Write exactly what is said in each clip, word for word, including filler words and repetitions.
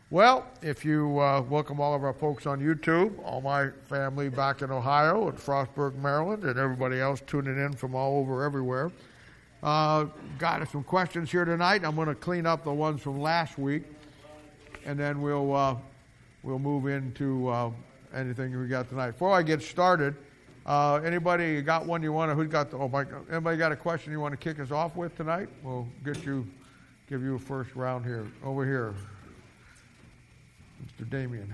Well, if you uh, welcome all of our folks on YouTube, all my family back in Ohio and Frostburg, Maryland, and everybody else tuning in from all over everywhere. Uh, got some questions here tonight. I'm going to clean up the ones from last week, and then we'll uh, we'll move into uh, anything we got tonight. Before I get started, uh, anybody got one you want to? Who's got the? Oh my! Anybody got a question you want to kick us off with tonight? We'll get you, give you a first round here. Over here. Mister Damien.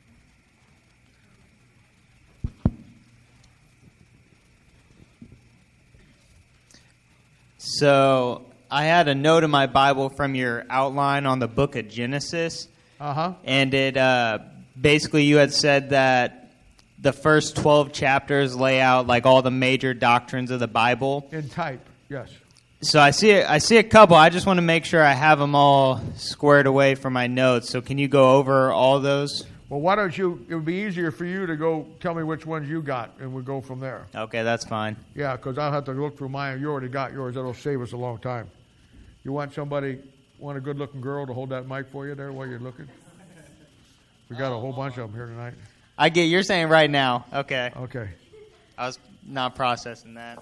So I had a note in my Bible from your outline on the book of Genesis. Uh-huh. And it uh, basically you had said that the first twelve chapters lay out like all the major doctrines of the Bible. In type, yes. So I see I see a couple. I just want to make sure I have them all squared away for my notes. So can you go over all those? Well, why don't you, it would be easier for you to go tell me which ones you got, and we'll go from there. Okay, that's fine. Yeah, because I'll have to look through mine. You already got yours. That'll save us a long time. You want somebody, want a good-looking girl to hold that mic for you there while you're looking? We got a whole bunch of them here tonight. I get, you're saying right now. Okay. Okay. I was not processing that.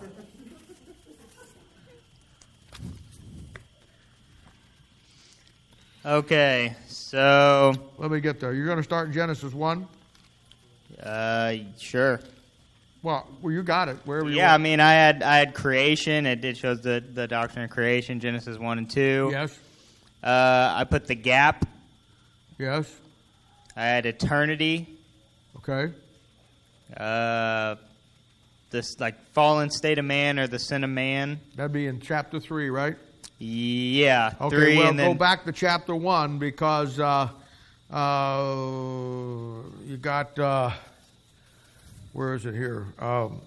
Okay, so... Let me get there. You're going to start in Genesis one? Uh, sure. Well, well, you got it. Wherever you Yeah, want. I mean, I had I had creation. It did shows the, the doctrine of creation, Genesis one and two. Yes. Uh, I put the gap. Yes. I had eternity. Okay. Uh, this, like, fallen state of man or the sin of man. That'd be in chapter three, right? Yeah, Okay, three, well, and then go back to chapter one because uh, uh, you got, uh, where is it here? Um,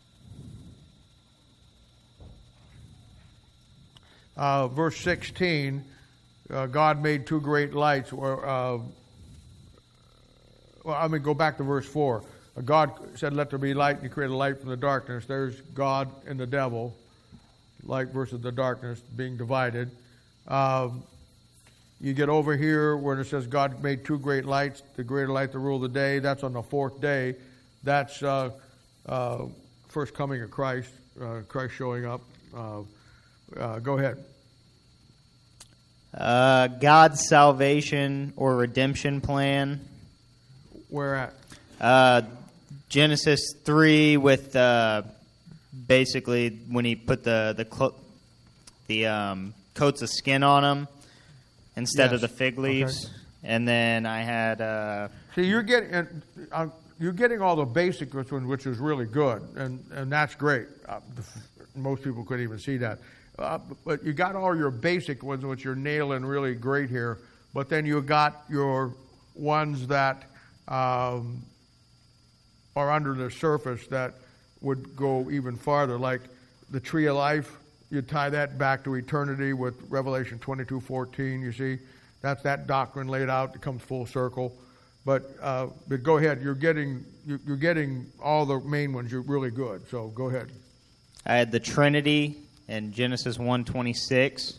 uh, verse sixteen, uh, God made two great lights. Or, uh, well, I mean, go back to verse four. Uh, God said, let there be light, and he created light from the darkness. There's God and the devil. Light versus the darkness being divided. Um, you get over here where it says God made two great lights, the greater light to rule the day. That's on the fourth day. That's uh, uh, first coming of Christ, uh, Christ showing up. Uh, uh, go ahead. uh, God's salvation or redemption plan. Where at? Uh, Genesis three with... Uh, Basically, when he put the the clo- the um, coats of skin on them instead Yes. of the fig leaves, Okay. and then I had uh, See, you're getting uh, you're getting all the basic ones, which is really good, and and that's great. Uh, most people couldn't even see that, uh, but you got all your basic ones, which you're nailing really great here. But then you got your ones that um, are under the surface that would go even farther, like the tree of life. You tie that back to eternity with Revelation twenty-two fourteen. You see, that's that doctrine laid out. It comes full circle. But uh, but go ahead. You're getting you're getting all the main ones. You're really good. So go ahead. I had the Trinity in Genesis one twenty-six.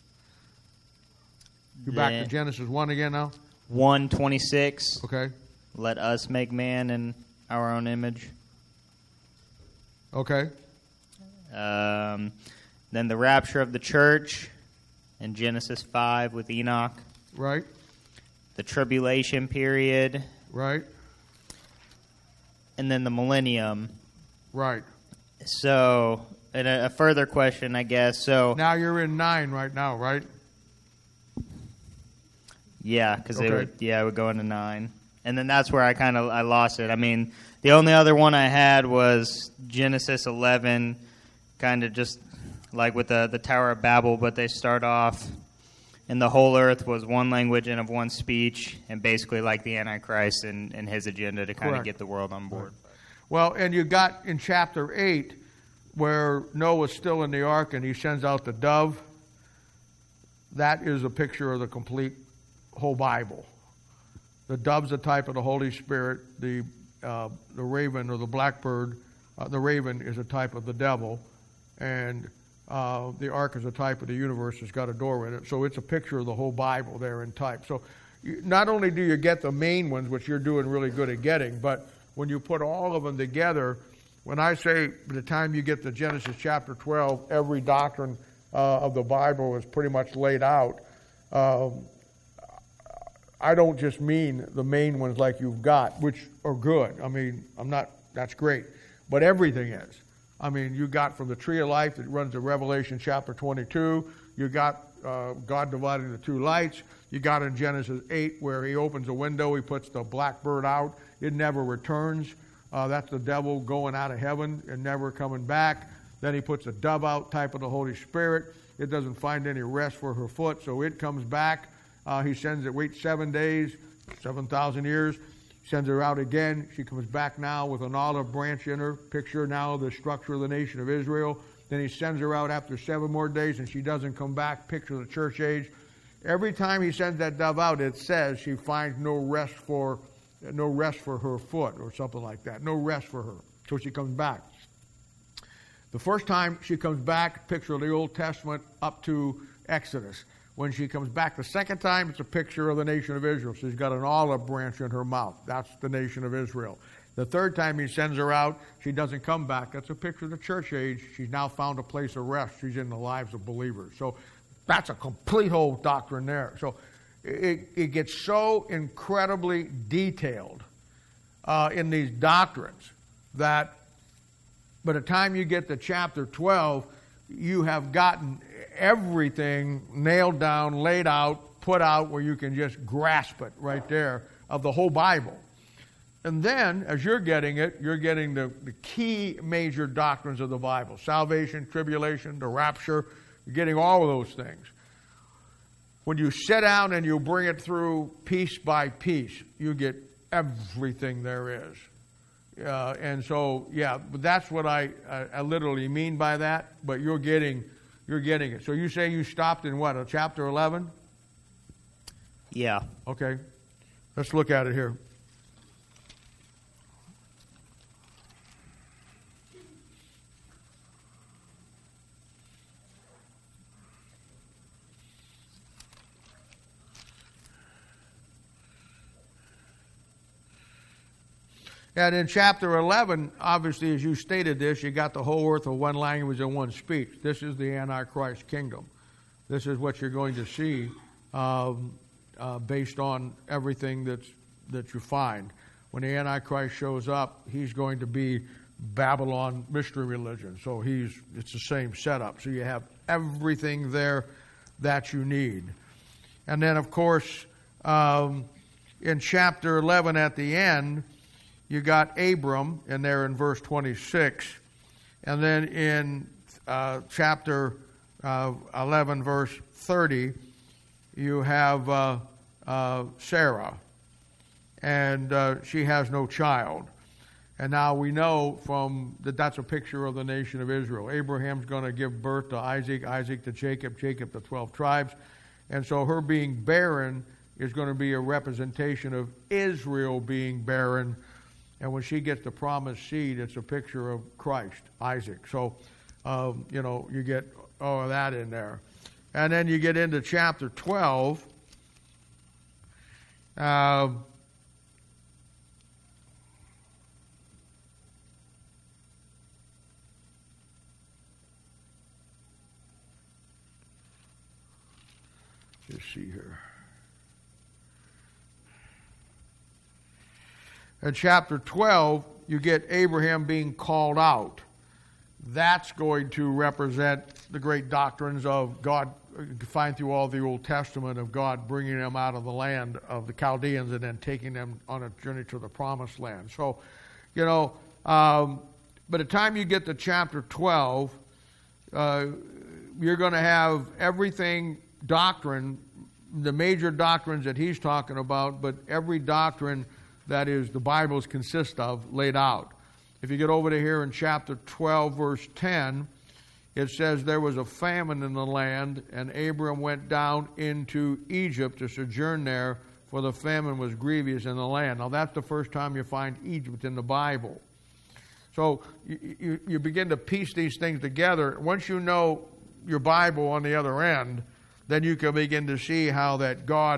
You're back to Genesis one again now. one twenty-six. Okay. Let us make man in our own image. Okay. Um, then the rapture of the church in Genesis five with Enoch. Right. The tribulation period. Right. And then the millennium. Right. So, and a, a further question, I guess. So Now you're in nine right now, right? yeah, because Okay. they would, yeah, it would go into nine, and then that's where I kind of I lost it. I mean, the only other one I had was Genesis eleven, kind of just like with the the Tower of Babel, but they start off, and the whole earth was one language and of one speech, and basically like the Antichrist and, and his agenda to kind Correct. of get the world on board. Well, and you got in chapter eight where Noah's still in the ark and he sends out the dove. That is a picture of the complete whole Bible. The dove's a type of the Holy Spirit. The uh, the raven or the blackbird, uh, the raven is a type of the devil, and uh, the ark is a type of the universe that's got a door in it. So it's a picture of the whole Bible there in type. So you, not only do you get the main ones, which you're doing really good at getting, but when you put all of them together, when I say by the time you get to Genesis chapter twelve, every doctrine uh, of the Bible is pretty much laid out, um, I don't just mean the main ones like you've got, which are good. I mean, I'm not, that's great. But everything is. I mean, you got from the tree of life that runs to Revelation chapter twenty-two. You got uh, God dividing the two lights. You got in Genesis eight where he opens a window, he puts the blackbird out. It never returns. Uh, that's the devil going out of heaven and never coming back. Then he puts a dove out, type of the Holy Spirit. It doesn't find any rest for her foot, so it comes back. Uh, he sends it, wait seven days, seven thousand years. Sends her out again. She comes back now with an olive branch in her. Picture now the structure of the nation of Israel. Then he sends her out after seven more days and she doesn't come back. Picture the church age. Every time he sends that dove out, it says she finds no rest for no rest for her foot or something like that. No rest for her. So she comes back. The first time she comes back, picture of the Old Testament up to Exodus. When she comes back the second time, it's a picture of the nation of Israel. She's got an olive branch in her mouth. That's the nation of Israel. The third time he sends her out, she doesn't come back. That's a picture of the church age. She's now found a place of rest. She's in the lives of believers. So that's a complete whole doctrine there. So it, it gets so incredibly detailed uh, in these doctrines that by the time you get to chapter twelve, you have gotten everything nailed down, laid out, put out where you can just grasp it right there of the whole Bible. And then, as you're getting it, you're getting the, the key major doctrines of the Bible. Salvation, tribulation, the rapture. You're getting all of those things. When you sit down and you bring it through piece by piece, you get everything there is. Uh, and so, yeah, that's what I, I, I literally mean by that. But you're getting... You're getting it. So you say you stopped in what, chapter eleven? Yeah. Okay. Let's look at it here. And in chapter eleven, obviously, as you stated this, you got the whole earth of one language and one speech. This is the Antichrist kingdom. This is what you're going to see um, uh, based on everything that's, that you find. When the Antichrist shows up, he's going to be Babylon mystery religion. So he's it's the same setup. So you have everything there that you need. And then, of course, um, in chapter eleven at the end, you got Abram in there in verse twenty-six. And then in uh, chapter uh, eleven, verse thirty, you have uh, uh, Sarah. And uh, she has no child. And now we know from that that's a picture of the nation of Israel. Abraham's going to give birth to Isaac, Isaac to Jacob, Jacob to twelve tribes. And so her being barren is going to be a representation of Israel being barren. And when she gets the promised seed, it's a picture of Christ, Isaac. So, um, you know, you get all of that in there. And then you get into chapter twelve. Uh, let's see here. In chapter twelve, you get Abraham being called out. That's going to represent the great doctrines of God. You can find through all the Old Testament of God bringing them out of the land of the Chaldeans and then taking them on a journey to the promised land. So, you know, um, by the time you get to chapter twelve, uh, you're going to have everything doctrine, the major doctrines that he's talking about, but every doctrine that is the Bibles consist of laid out. If you get over to here in chapter twelve, verse ten, it says, there was a famine in the land, and Abram went down into Egypt to sojourn there, for the famine was grievous in the land. Now that's the first time you find Egypt in the Bible. So you, you, you begin to piece these things together. Once you know your Bible on the other end, then you can begin to see how that God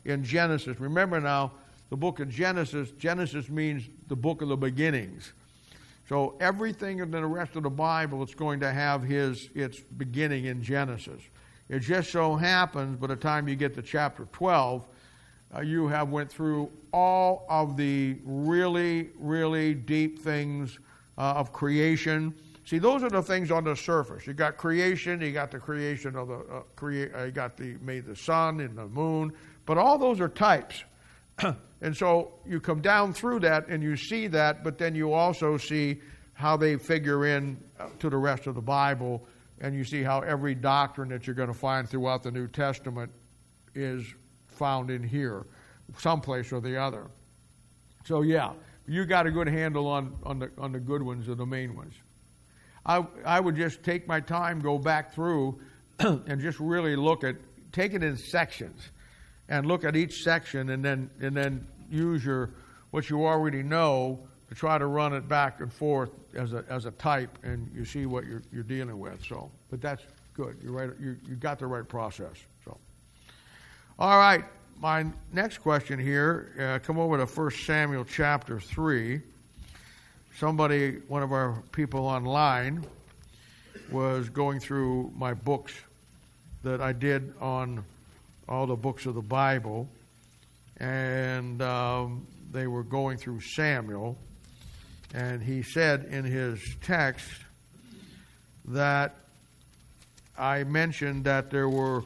in Genesis. Remember now, the book of Genesis, Genesis means the book of the beginnings. So everything in the rest of the Bible, it's going to have his its beginning in Genesis. It just so happens by the time you get to chapter twelve, uh, you have went through all of the really, really deep things uh, of creation. See, those are the things on the surface. You got creation, you got the creation of the uh, create, uh, you got the made the sun and the moon, but all those are types. And so you come down through that and you see that, but then you also see how they figure in to the rest of the Bible, and you see how every doctrine that you're going to find throughout the New Testament is found in here, someplace or the other. So yeah, you got a good handle on, on the on the good ones or the main ones. I I would just take my time, go back through, and just really look at, take it in sections, and look at each section, and then and then use your what you already know to try to run it back and forth as a as a type, and you see what you're you're dealing with. So, but that's good. You're right. You you got the right process. So, all right. My next question here. Uh, come over to First Samuel chapter three. Somebody, one of our people online, was going through my books that I did on all the books of the Bible, and um, they were going through Samuel, and he said in his text that I mentioned that there were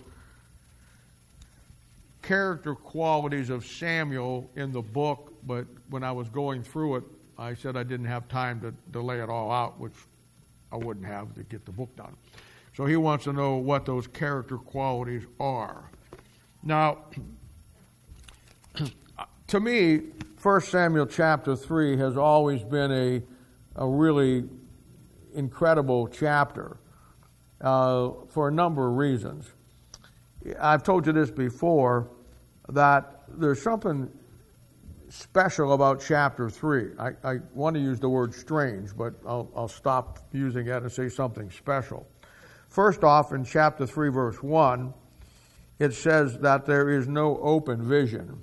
character qualities of Samuel in the book, but when I was going through it, I said I didn't have time to, to lay it all out, which I wouldn't have to get the book done. So he wants to know what those character qualities are. Now, to me, First Samuel chapter three has always been a, a really incredible chapter uh, for a number of reasons. I've told you this before, that there's something special about chapter three. I, I want to use the word strange, but I'll, I'll stop using that and say something special. First off, in chapter three, verse one, it says that there is no open vision.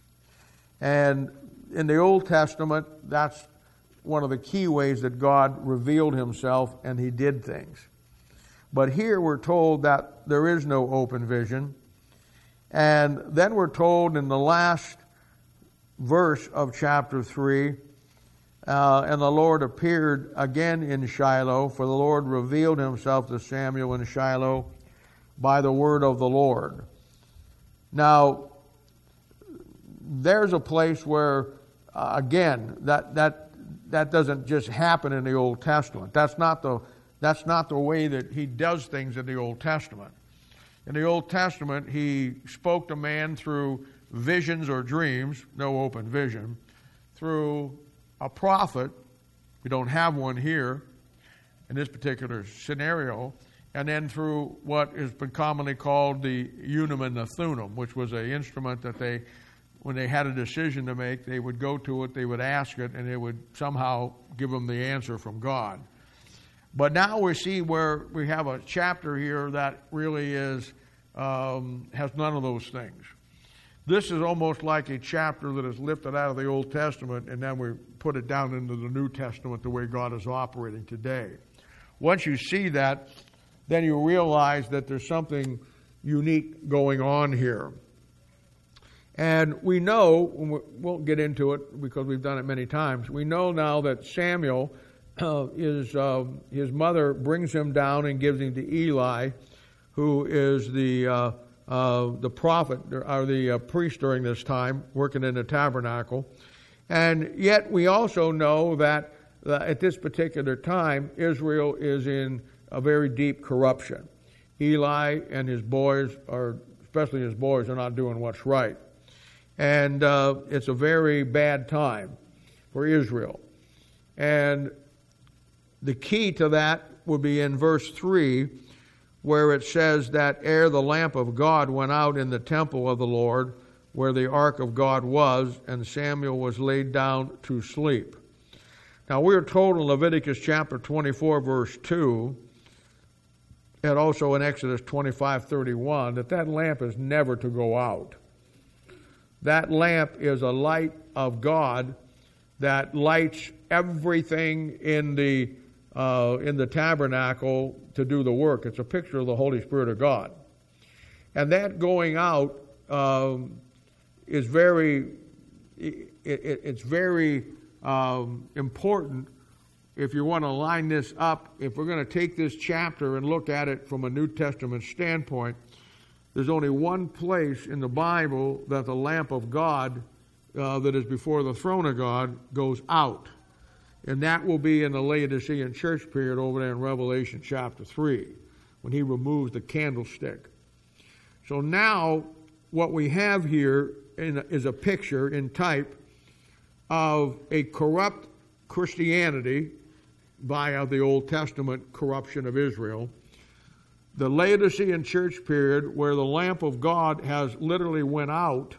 And in the Old Testament, that's one of the key ways that God revealed himself and he did things. But here we're told that there is no open vision. And then we're told in the last verse of chapter three, uh, and the Lord appeared again in Shiloh, for the Lord revealed himself to Samuel in Shiloh by the word of the Lord. Now, there's a place where, uh, again, that that that doesn't just happen in the Old Testament. That's not the that's not the way that he does things in the Old Testament. In the Old Testament, he spoke to man through visions or dreams, no open vision, through a prophet. We don't have one here in this particular scenario, and then through what has been commonly called the Urim and the Thummim, which was an instrument that they, when they had a decision to make, they would go to it, they would ask it, and it would somehow give them the answer from God. But now we see where we have a chapter here that really is um, has none of those things. This is almost like a chapter that is lifted out of the Old Testament and then we put it down into the New Testament the way God is operating today. Once you see that, then you realize that there's something unique going on here. And we know, we won't get into it because we've done it many times, we know now that Samuel, uh, is uh, his mother brings him down and gives him to Eli, who is the uh, uh, the prophet or the uh, priest during this time, working in the tabernacle. And yet we also know that uh, at this particular time, Israel is in a very deep corruption. Eli and his boys, are, especially his boys, are not doing what's right. And uh, it's a very bad time for Israel. And the key to that would be in verse three, where it says that ere the lamp of God went out in the temple of the Lord, where the ark of God was, and Samuel was laid down to sleep. Now we are told in Leviticus chapter twenty-four, verse two, and also in Exodus twenty-five thirty-one, that that lamp is never to go out. That lamp is a light of God that lights everything in the uh, in the tabernacle to do the work. It's a picture of the Holy Spirit of God. And that going out um, is very, it, it, it's very um, important if you want to line this up. If we're going to take this chapter and look at it from a New Testament standpoint, there's only one place in the Bible that the lamp of God uh, that is before the throne of God goes out. And that will be in the Laodicean church period over there in Revelation chapter three, when he removes the candlestick. So now what we have here in, is a picture in type of a corrupt Christianity via the Old Testament corruption of Israel. The Laodicean church period where the lamp of God has literally went out.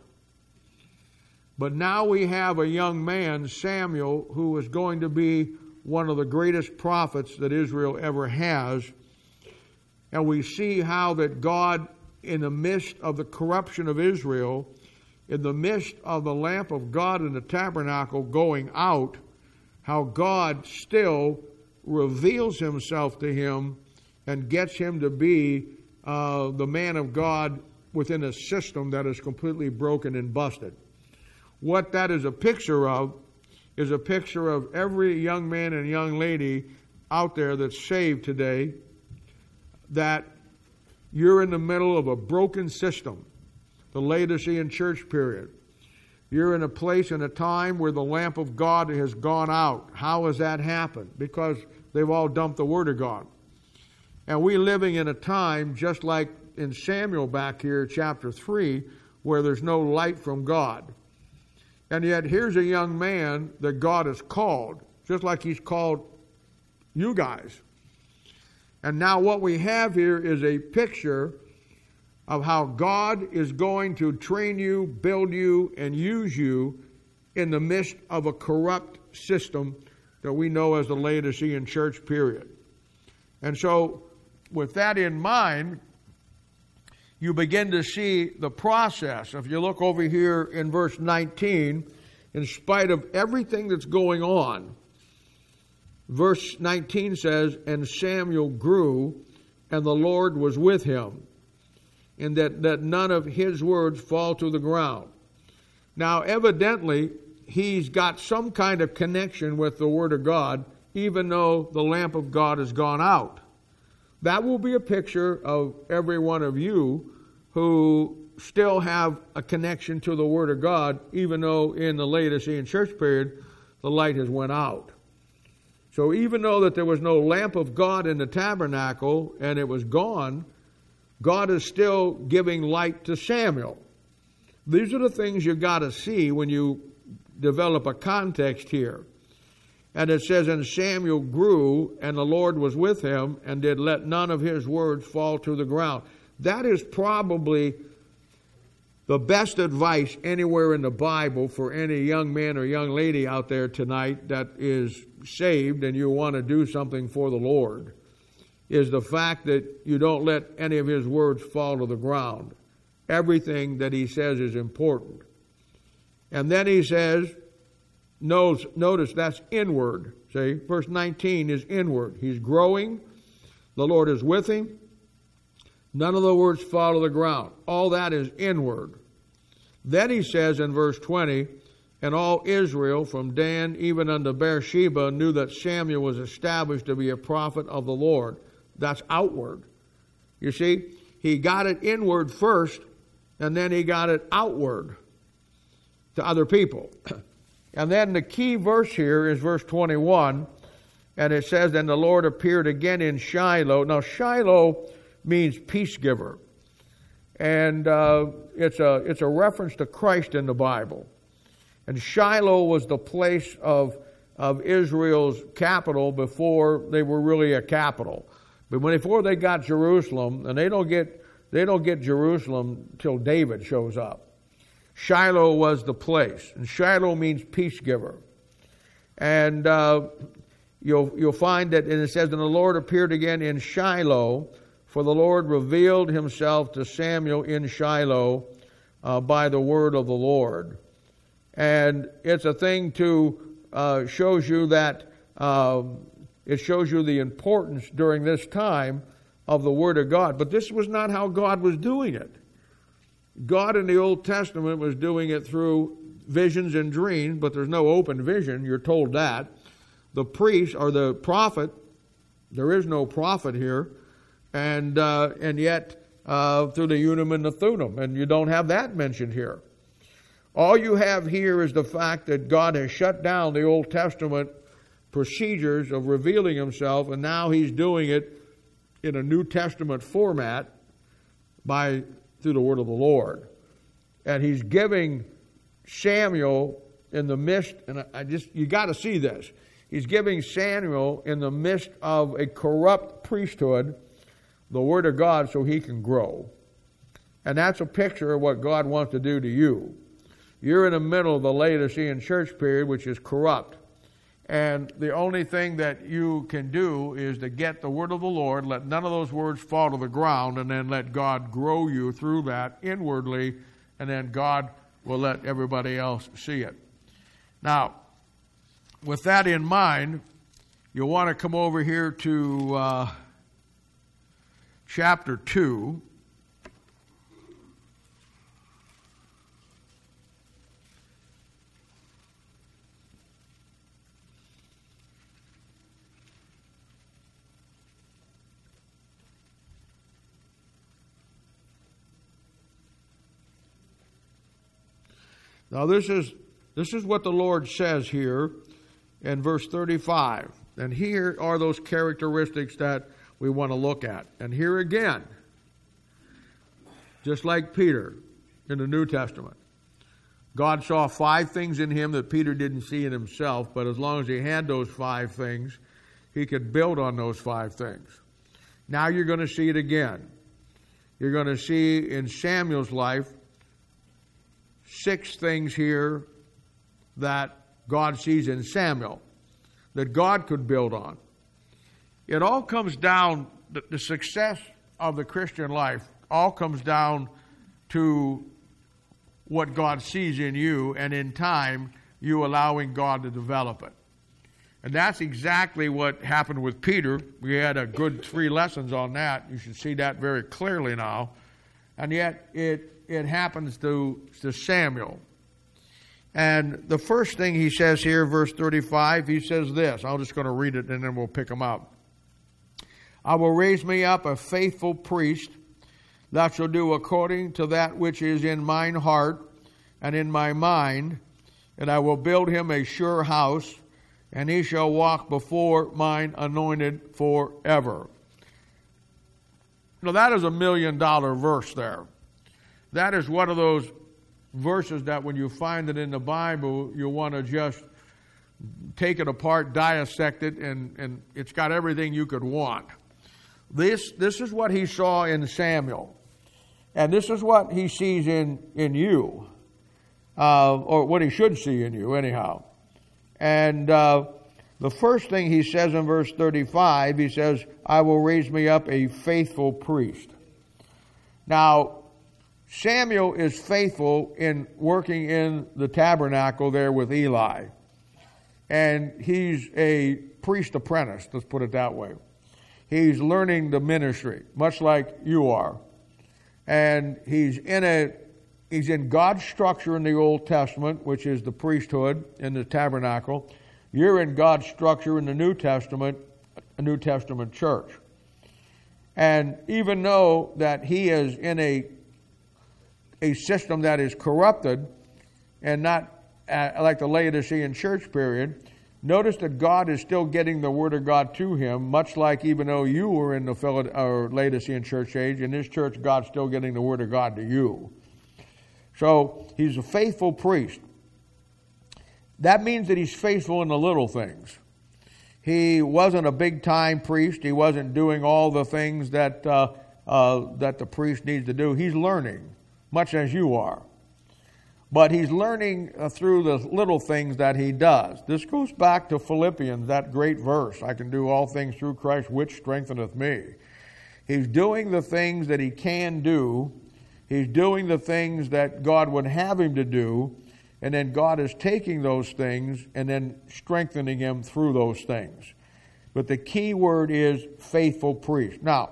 But now we have a young man, Samuel, who is going to be one of the greatest prophets that Israel ever has. And we see how that God, in the midst of the corruption of Israel, in the midst of the lamp of God in the tabernacle going out, how God still reveals himself to him and gets him to be uh, the man of God within a system that is completely broken and busted. What that is a picture of is a picture of every young man and young lady out there that's saved today, that you're in the middle of a broken system, the Laodicean church period. You're in a place and a time where the lamp of God has gone out. How has that happened? Because they've all dumped the Word of God. And we're living in a time, just like in Samuel back here, chapter three, where there's no light from God. And yet here's a young man that God has called, just like he's called you guys. And now what we have here is a picture of how God is going to train you, build you, and use you in the midst of a corrupt system that we know as the Laodicean church period. And so, with that in mind, you begin to see the process. If you look over here in verse nineteen, in spite of everything that's going on, verse nineteen says, "And Samuel grew, and the Lord was with him, and that, that none of his words fall to the ground." Now, evidently, he's got some kind of connection with the Word of God, even though the lamp of God has gone out. That will be a picture of every one of you who still have a connection to the Word of God, even though in the Laodicean church period, the light has went out. So even though that there was no lamp of God in the tabernacle and it was gone, God is still giving light to Samuel. These are the things you've got to see when you develop a context here. And it says, "And Samuel grew, and the Lord was with him, and did let none of his words fall to the ground." That is probably the best advice anywhere in the Bible for any young man or young lady out there tonight that is saved and you want to do something for the Lord, is the fact that you don't let any of his words fall to the ground. Everything that he says is important. And then he says, notice, notice that's inward. See, verse nineteen is inward. He's growing. The Lord is with him. None of the words fall to the ground. All that is inward. Then he says in verse twenty, "And all Israel from Dan even unto Beersheba knew that Samuel was established to be a prophet of the Lord." That's outward. You see, he got it inward first, and then he got it outward to other people. And then the key verse here is verse twenty-one, and it says, "And the Lord appeared again in Shiloh." Now, Shiloh means peace giver. And uh, it's a it's a reference to Christ in the Bible. And Shiloh was the place of, of Israel's capital before they were really a capital. But when, before they got Jerusalem, and they don't get they don't get Jerusalem till David shows up. Shiloh was the place, and Shiloh means peace giver. And uh, you'll you'll find that, and it says, "And the Lord appeared again in Shiloh, for the Lord revealed himself to Samuel in Shiloh, uh, by the word of the Lord. And it's a thing to, uh, shows you that, um, it shows you the importance during this time of the Word of God. But this was not how God was doing it. God in the Old Testament was doing it through visions and dreams, but there's no open vision, you're told that. The priest, or the prophet, there is no prophet here, and uh, and yet uh, through the Urim and the Thummim, and you don't have that mentioned here. All you have here is the fact that God has shut down the Old Testament procedures of revealing himself, and now he's doing it in a New Testament format by through the word of the Lord. And he's giving Samuel in the midst, and I just, you got to see this. He's giving Samuel in the midst of a corrupt priesthood the word of God so he can grow. And that's a picture of what God wants to do to you. You're in the middle of the Laodicean church period, which is corrupt. And the only thing that you can do is to get the word of the Lord, let none of those words fall to the ground, and then let God grow you through that inwardly, and then God will let everybody else see it. Now, with that in mind, you'll want to come over here to uh, chapter two. Now this is this is what the Lord says here in verse thirty-five. And here are those characteristics that we want to look at. And here again, just like Peter in the New Testament, God saw five things in him that Peter didn't see in himself, but as long as he had those five things, he could build on those five things. Now you're going to see it again. You're going to see in Samuel's life six things here that God sees in Samuel that God could build on. It all comes down, the, the success of the Christian life all comes down to what God sees in you, and in time, you allowing God to develop it. And that's exactly what happened with Peter. We had a good three lessons on that. You should see that very clearly now. And yet, it It happens to, to Samuel. And the first thing he says here, verse thirty-five, he says this. I'm just going to read it and then we'll pick them up. I will raise me up a faithful priest that shall do according to that which is in mine heart and in my mind, and I will build him a sure house, and he shall walk before mine anointed forever. Now that is a million dollar verse there. That is one of those verses that when you find it in the Bible, you want to just take it apart, dissect it, and, and it's got everything you could want. This this is what he saw in Samuel. And this is what he sees in, in you. Uh, or what he should see in you, anyhow. And uh, the first thing he says in verse thirty-five, he says, I will raise me up a faithful priest. Now, Samuel is faithful in working in the tabernacle there with Eli. And he's a priest apprentice, let's put it that way. He's learning the ministry, much like you are. And he's in a he's in God's structure in the Old Testament, which is the priesthood in the tabernacle. You're in God's structure in the New Testament, a New Testament church. And even though that he is in a a system that is corrupted and not uh, like the Laodicean church period, notice that God is still getting the Word of God to him, much like even though you were in the Philad- or Laodicean church age, in this church, God's still getting the Word of God to you. So he's a faithful priest. That means that he's faithful in the little things. He wasn't a big-time priest. He wasn't doing all the things that uh, uh, that the priest needs to do. He's learning, much as you are. But he's learning uh, through the little things that he does. This goes back to Philippians, that great verse, I can do all things through Christ which strengtheneth me. He's doing the things that he can do He's doing the things that God would have him to do, and then God is taking those things and then strengthening him through those things. But the key word is faithful priest. Now,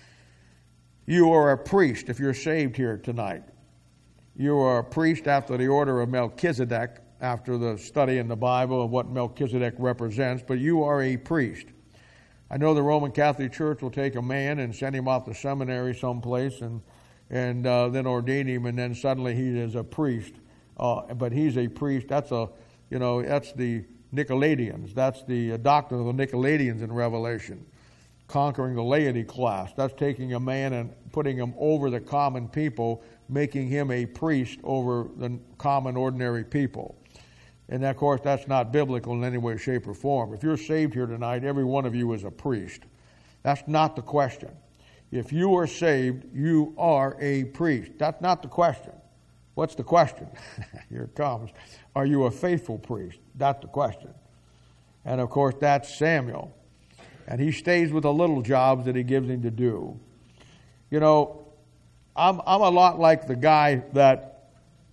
you are a priest if you're saved here tonight. You are a priest after the order of Melchizedek, after the study in the Bible of what Melchizedek represents, but you are a priest. I know the Roman Catholic Church will take a man and send him off to seminary someplace and and uh, then ordain him, and then suddenly he is a priest. Uh, but he's a priest. That's a, you know, that's the Nicolaitans. That's the doctrine of the Nicolaitans in Revelation, conquering the laity class. That's taking a man and putting him over the common people, making him a priest over the common, ordinary people. And of course, that's not biblical in any way, shape, or form. If you're saved here tonight, every one of you is a priest. That's not the question. If you are saved, you are a priest. That's not the question. What's the question? Here it comes. Are you a faithful priest? That's the question. And of course, that's Samuel. And he stays with the little jobs that he gives him to do. You know, I'm, I'm a lot like the guy that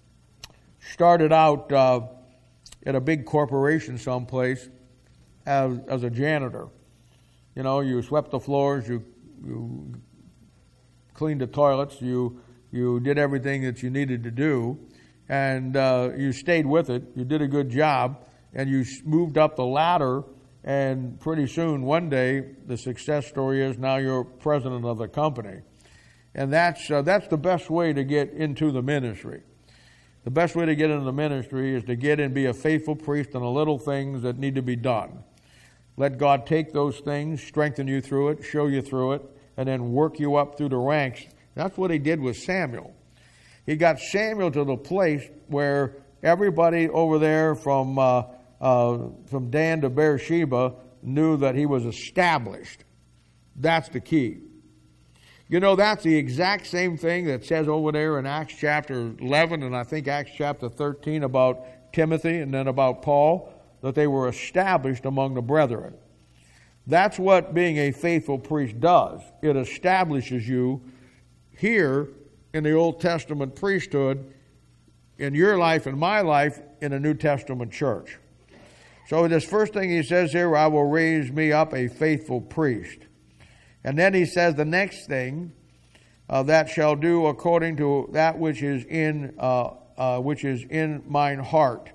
started out uh, at a big corporation someplace as, as a janitor. You know, you swept the floors, you, you cleaned the toilets, you you did everything that you needed to do, and uh, you stayed with it. You did a good job, and you moved up the ladder, and pretty soon, one day, the success story is now you're president of the company. And that's uh, that's the best way to get into the ministry. The best way to get into the ministry is to get and be a faithful priest in the little things that need to be done. Let God take those things, strengthen you through it, show you through it, and then work you up through the ranks. That's what he did with Samuel. He got Samuel to the place where everybody over there from uh, uh, from Dan to Beersheba knew that he was established. That's the key. You know, that's the exact same thing that says over there in Acts chapter eleven and I think Acts chapter thirteen about Timothy and then about Paul, that they were established among the brethren. That's what being a faithful priest does. It establishes you here in the Old Testament priesthood, in your life and my life, in a New Testament church. So this first thing he says here, I will raise me up a faithful priest. And then he says the next thing, uh, that shall do according to that which is in uh, uh, which is in mine heart.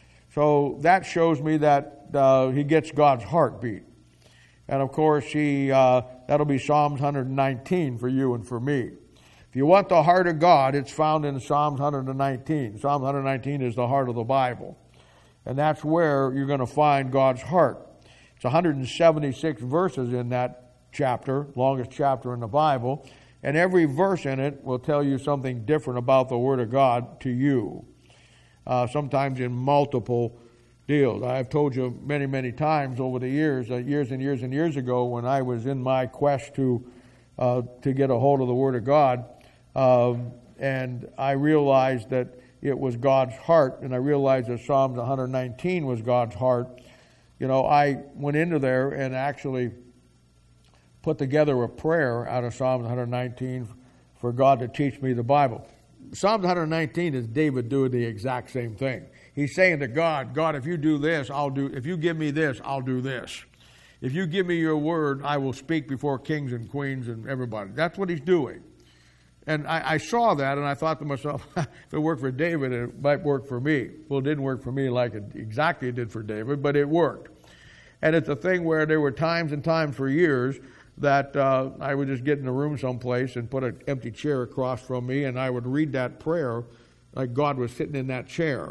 So that shows me that uh, he gets God's heartbeat. And of course, he uh, that'll be Psalms one nineteen for you and for me. If you want the heart of God, it's found in Psalms one nineteen. Psalms one nineteen is the heart of the Bible. And that's where you're going to find God's heart. It's one hundred seventy-six verses in that chapter, longest chapter in the Bible. And every verse in it will tell you something different about the Word of God to you. Uh, sometimes in multiple deals. I've told you many, many times over the years, uh, years and years and years ago, when I was in my quest to uh, to get a hold of the Word of God, um, and I realized that it was God's heart, and I realized that Psalms one nineteen was God's heart. You know, I went into there and actually put together a prayer out of Psalms one nineteen for God to teach me the Bible. Psalms one nineteen is David doing the exact same thing. He's saying to God, God, if you do this, I'll do, if you give me this, I'll do this. If you give me your word, I will speak before kings and queens and everybody. That's what he's doing. And I, I saw that, and I thought to myself, if it worked for David, it might work for me. Well, it didn't work for me like it exactly did for David, but it worked. And it's a thing where there were times and times for years that uh, I would just get in a room someplace and put an empty chair across from me, and I would read that prayer like God was sitting in that chair.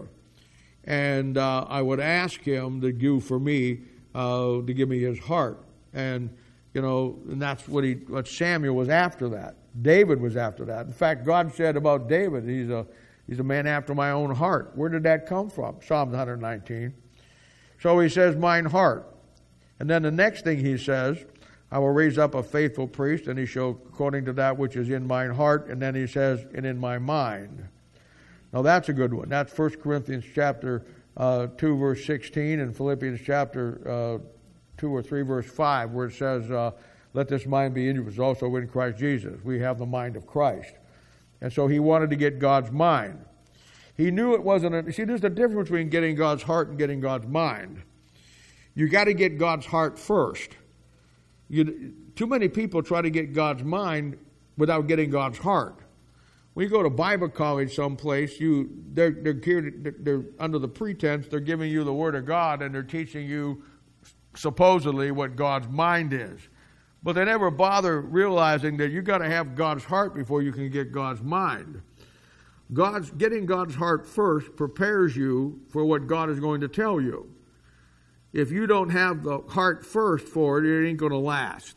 And uh, I would ask him to do for me, uh, to give me his heart. And, you know, and that's what he, what Samuel was after that. David was after that. In fact, God said about David, he's a he's a man after my own heart. Where did that come from? Psalms one nineteen. So he says, mine heart. And then the next thing he says, I will raise up a faithful priest, and he shall according to that which is in mine heart. And then he says, and in my mind. Now that's a good one. That's First Corinthians chapter uh, two, verse sixteen, and Philippians chapter uh, two or three, verse five, where it says, uh, let this mind be in you, which is also in Christ Jesus. We have the mind of Christ. And so he wanted to get God's mind. He knew it wasn't a, see, there's the difference between getting God's heart and getting God's mind. You got to get God's heart first. You, too many people try to get God's mind without getting God's heart. When you go to Bible college someplace, you they're they're, they're they're under the pretense they're giving you the Word of God and they're teaching you supposedly what God's mind is. But they never bother realizing that you've got to have God's heart before you can get God's mind. God's getting God's heart first prepares you for what God is going to tell you. If you don't have the heart first for it, it ain't going to last.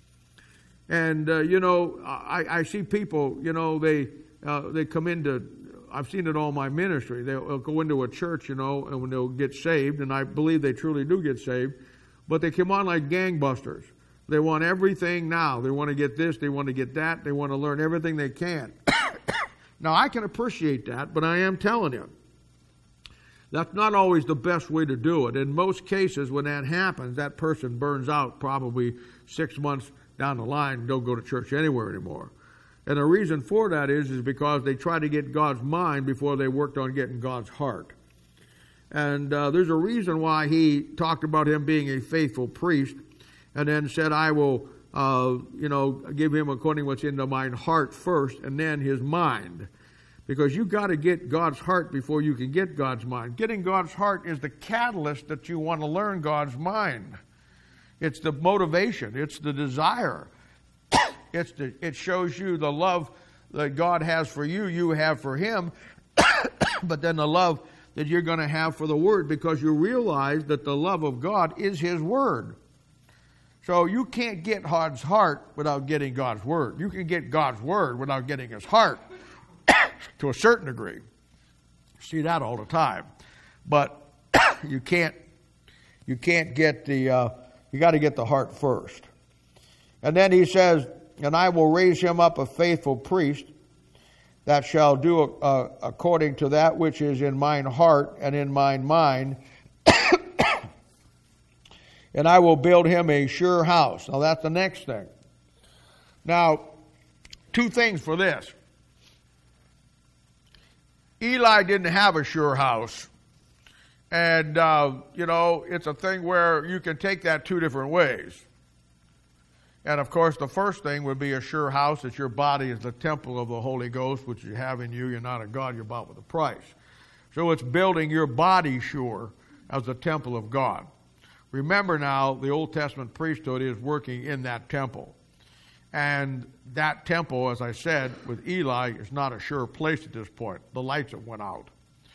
And, uh, you know, I, I see people, you know, they uh, they come into, I've seen it all in my ministry. They'll, they'll go into a church, you know, and when they'll get saved, and I believe they truly do get saved, but they come on like gangbusters. They want everything now. They want to get this, they want to get that, they want to learn everything they can. Now, I can appreciate that, but I am telling you, that's not always the best way to do it. In most cases, when that happens, that person burns out probably six months down the line and don't go to church anywhere anymore. And the reason for that is, is because they try to get God's mind before they worked on getting God's heart. And uh, there's a reason why he talked about him being a faithful priest and then said, I will, uh, you know, give him according to what's in the mind heart first and then his mind. Because you've got to get God's heart before you can get God's mind. Getting God's heart is the catalyst that you want to learn God's mind. It's the motivation. It's the desire. It's the, it shows you the love that God has for you, you have for him, but then the love that you're going to have for the Word, because you realize that the love of God is his Word. So you can't get God's heart without getting God's Word. You can get God's Word without getting his heart to a certain degree. See that all the time. But you can't you can't get the uh, you got to get the heart first. And then he says, and I will raise him up a faithful priest that shall do uh, according to that which is in mine heart and in mine mind. And I will build him a sure house. Now that's the next thing. Now, two things for this. Eli didn't have a sure house. And, uh, you know, it's a thing where you can take that two different ways. And, of course, the first thing would be a sure house, that your body is the temple of the Holy Ghost, which you have in you. You're not a God, you're bought with a price. So it's building your body sure as the temple of God. Remember now, the Old Testament priesthood is working in that temple. And that temple, as I said, with Eli, is not a sure place at this point. The lights have went out.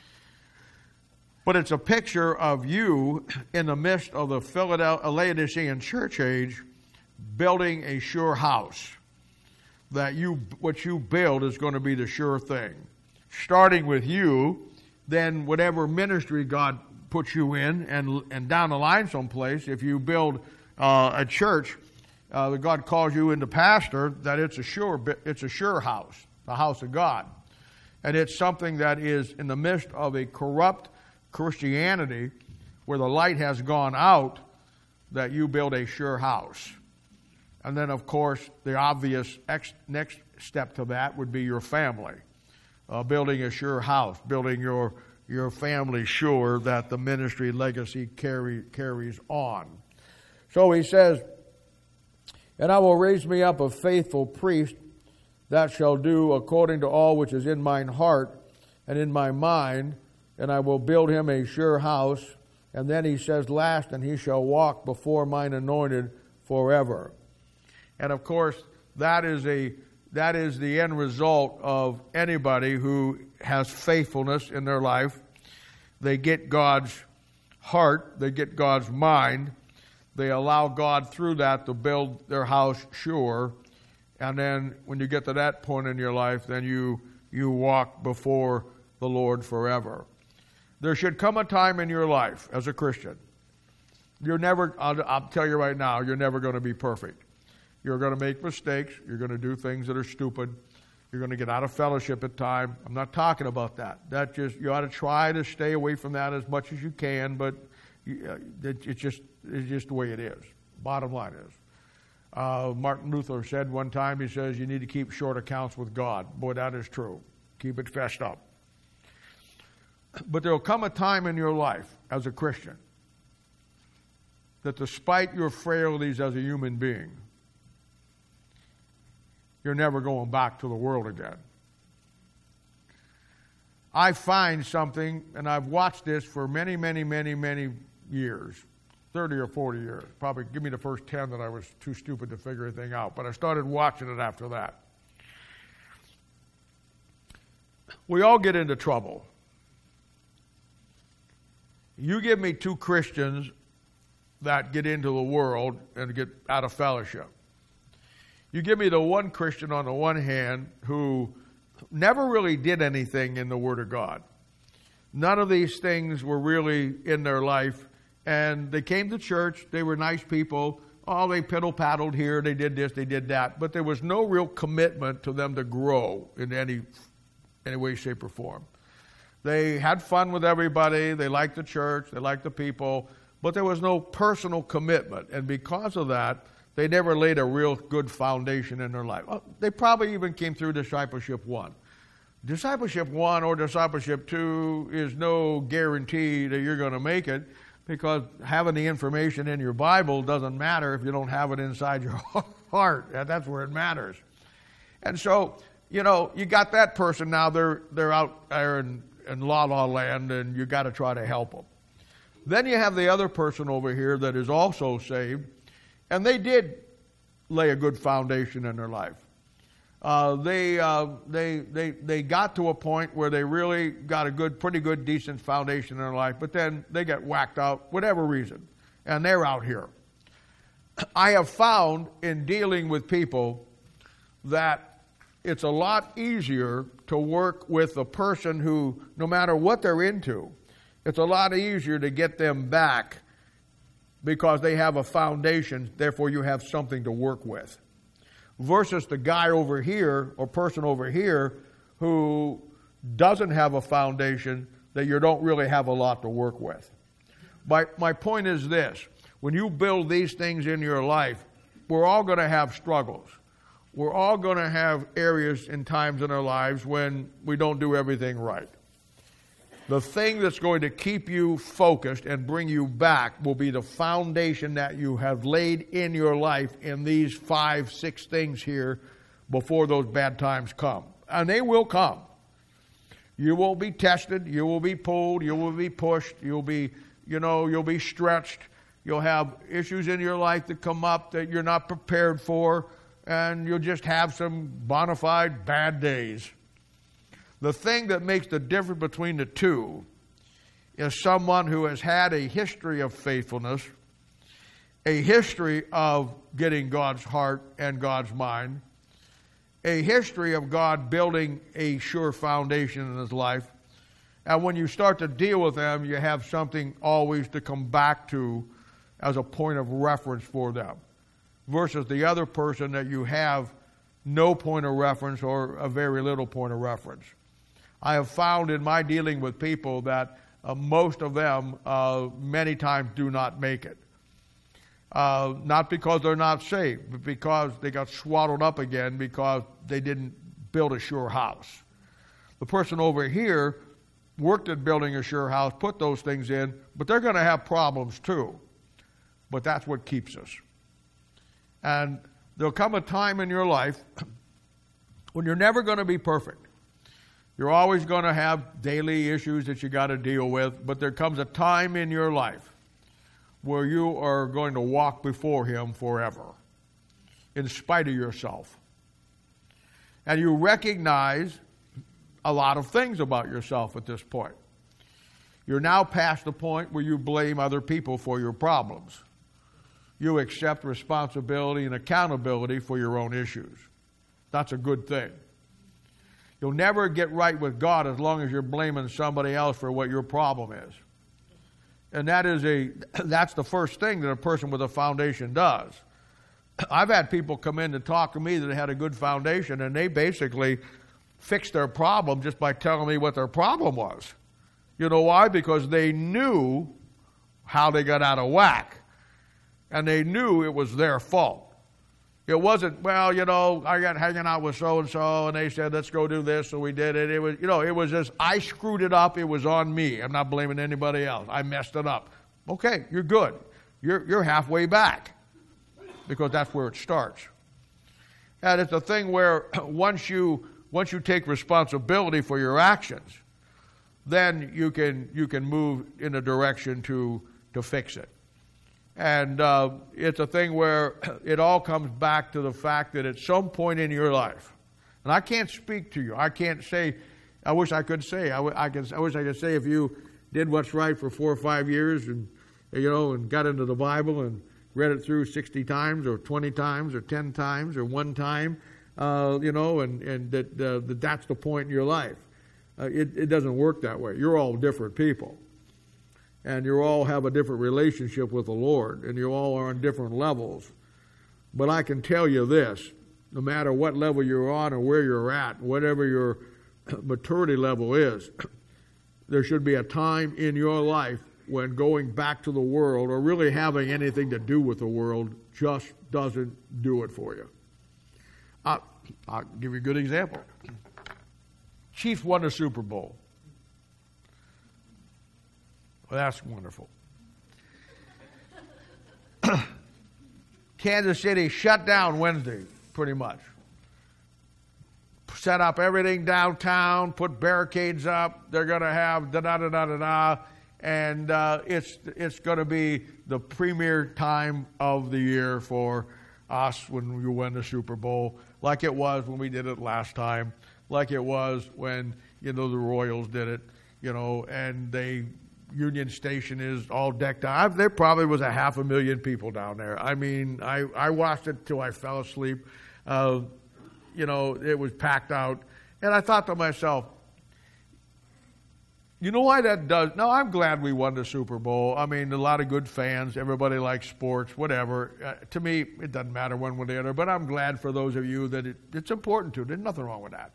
But it's a picture of you in the midst of the Philadelphia Laodicean church age building a sure house. That you, what you build is going to be the sure thing. Starting with you, then whatever ministry God puts you in, and and down the line someplace, if you build uh, a church, uh, that God calls you into pastor, that it's a sure it's a sure house, the house of God, and it's something that is in the midst of a corrupt Christianity, where the light has gone out, that you build a sure house. And then, of course, the obvious ex- next step to that would be your family, uh, building a sure house, building your your family sure that the ministry legacy carry, carries on. So he says, and I will raise me up a faithful priest that shall do according to all which is in mine heart and in my mind, and I will build him a sure house. And then he says, last, and he shall walk before mine anointed forever. And of course, that is a that is the end result of anybody who has faithfulness in their life. They get God's heart, they get God's mind, they allow God through that to build their house sure, and then when you get to that point in your life, then you you walk before the Lord forever. There should come a time in your life as a Christian. You're never, I'll, I'll tell you right now, you're never going to be perfect. You're going to make mistakes. You're going to do things that are stupid. You're going to get out of fellowship at times. I'm not talking about that. That just, you ought to try to stay away from that as much as you can, but it's just, it's just the way it is. Bottom line is. Uh, Martin Luther said one time, he says, you need to keep short accounts with God. Boy, that is true. Keep it fessed up. But there will come a time in your life as a Christian that despite your frailties as a human being, you're never going back to the world again. I find something, and I've watched this for many, many, many, many years, thirty or forty years. Probably give me the first ten that I was too stupid to figure anything out, but I started watching it after that. We all get into trouble. You give me two Christians that get into the world and get out of fellowship. You give me the one Christian on the one hand who never really did anything in the Word of God. None of these things were really in their life. And they came to church. They were nice people. Oh, they piddle-paddled here. They did this. They did that. But there was no real commitment to them to grow in any, any way, shape, or form. They had fun with everybody. They liked the church. They liked the people. But there was no personal commitment. And because of that, they never laid a real good foundation in their life. Well, they probably even came through discipleship one. Discipleship one or discipleship two is no guarantee that you're going to make it, because having the information in your Bible doesn't matter if you don't have it inside your heart. That's where it matters. And so, you know, you got that person now, they're they're out there in, in la-la land, and you got to try to help them. Then you have the other person over here that is also saved, and they did lay a good foundation in their life. Uh, they, uh, they, they, they got to a point where they really got a good, pretty good, decent foundation in their life, but then they get whacked out, whatever reason, and they're out here. I have found in dealing with people that it's a lot easier to work with a person who, no matter what they're into, it's a lot easier to get them back because they have a foundation, therefore you have something to work with. Versus the guy over here or person over here who doesn't have a foundation, that you don't really have a lot to work with. My, my point is this. When you build these things in your life, we're all going to have struggles. We're all going to have areas and times in our lives when we don't do everything right. The thing that's going to keep you focused and bring you back will be the foundation that you have laid in your life in these five, six things here before those bad times come. And they will come. You will be tested. You will be pulled. You will be pushed. You'll be, you know, you'll be stretched. You'll have issues in your life that come up that you're not prepared for. And you'll just have some bona fide bad days. The thing that makes the difference between the two is someone who has had a history of faithfulness, a history of getting God's heart and God's mind, a history of God building a sure foundation in his life. And when you start to deal with them, you have something always to come back to as a point of reference for them, versus the other person that you have no point of reference or a very little point of reference. I have found in my dealing with people that uh, most of them uh, many times do not make it. Uh, not because they're not saved, but because they got swaddled up again because they didn't build a sure house. The person over here worked at building a sure house, put those things in, but they're going to have problems too. But that's what keeps us. And there'll come a time in your life when you're never going to be perfect. You're always going to have daily issues that you got to deal with, but there comes a time in your life where you are going to walk before him forever, in spite of yourself. And you recognize a lot of things about yourself at this point. You're now past the point where you blame other people for your problems. You accept responsibility and accountability for your own issues. That's a good thing. You'll never get right with God as long as you're blaming somebody else for what your problem is. And that is a that's the first thing that a person with a foundation does. I've had people come in to talk to me that had a good foundation, and they basically fixed their problem just by telling me what their problem was. You know why? Because they knew how they got out of whack. And they knew it was their fault. It wasn't, well, you know, I got hanging out with so-and-so, and they said, let's go do this, so we did it. It was, you know, it was just, I screwed it up. It was on me. I'm not blaming anybody else. I messed it up. Okay, you're good. You're, you're halfway back, because that's where it starts. And it's a thing where once you, once you take responsibility for your actions, then you can, you can move in a direction to, to fix it. And uh, it's a thing where it all comes back to the fact that at some point in your life, and I can't speak to you, I can't say, I wish I could say, I, w- I, could, I wish I could say if you did what's right for four or five years and, you know, and got into the Bible and read it through sixty times or twenty times or ten times or one time, uh, you know, and, and that, uh, that that's the point in your life. Uh, it, it doesn't work that way. You're all different people. And you all have a different relationship with the Lord, and you all are on different levels. But I can tell you this, no matter what level you're on or where you're at, whatever your maturity level is, there should be a time in your life when going back to the world or really having anything to do with the world just doesn't do it for you. I'll, I'll give you a good example. Chiefs won the Super Bowl. Well, that's wonderful. Kansas City shut down Wednesday, pretty much. Set up everything downtown, put barricades up. They're going to have da-da-da-da-da-da. And uh, it's, it's going to be the premier time of the year for us when we win the Super Bowl, like it was when we did it last time, like it was when, you know, the Royals did it, you know, and they... Union Station is all decked out. There probably was a half a million people down there. I mean, I, I watched it till I fell asleep. Uh, you know, it was packed out. And I thought to myself, you know why that does? No, I'm glad we won the Super Bowl. I mean, a lot of good fans. Everybody likes sports, whatever. Uh, to me, it doesn't matter one way or the other. But I'm glad for those of you that it, it's important to. There's nothing wrong with that.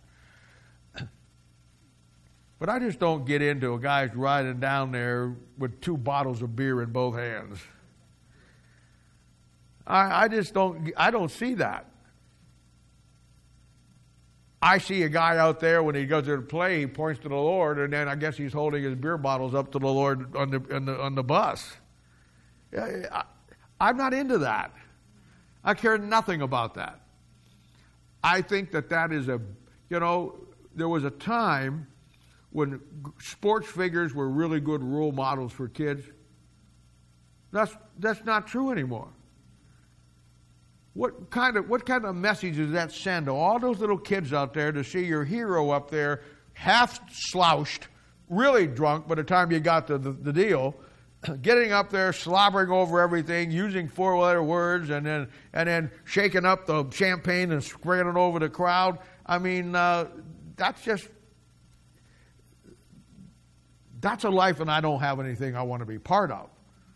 But I just don't get into a guy's riding down there with two bottles of beer in both hands. I, I just don't, I don't see that. I see a guy out there when he goes to play, he points to the Lord, and then I guess he's holding his beer bottles up to the Lord on the on the, on the bus. I, I'm not into that. I care nothing about that. I think that that is a, you know, there was a time when sports figures were really good role models for kids. That's that's not true anymore. What kind of what kind of message does that send to all those little kids out there to see your hero up there, half slouched, really drunk by the time you got to the, the deal, getting up there, slobbering over everything, using four-letter words, and then and then shaking up the champagne and spraying it over the crowd? I mean, uh, that's just. That's a life, and I don't have anything I want to be part of.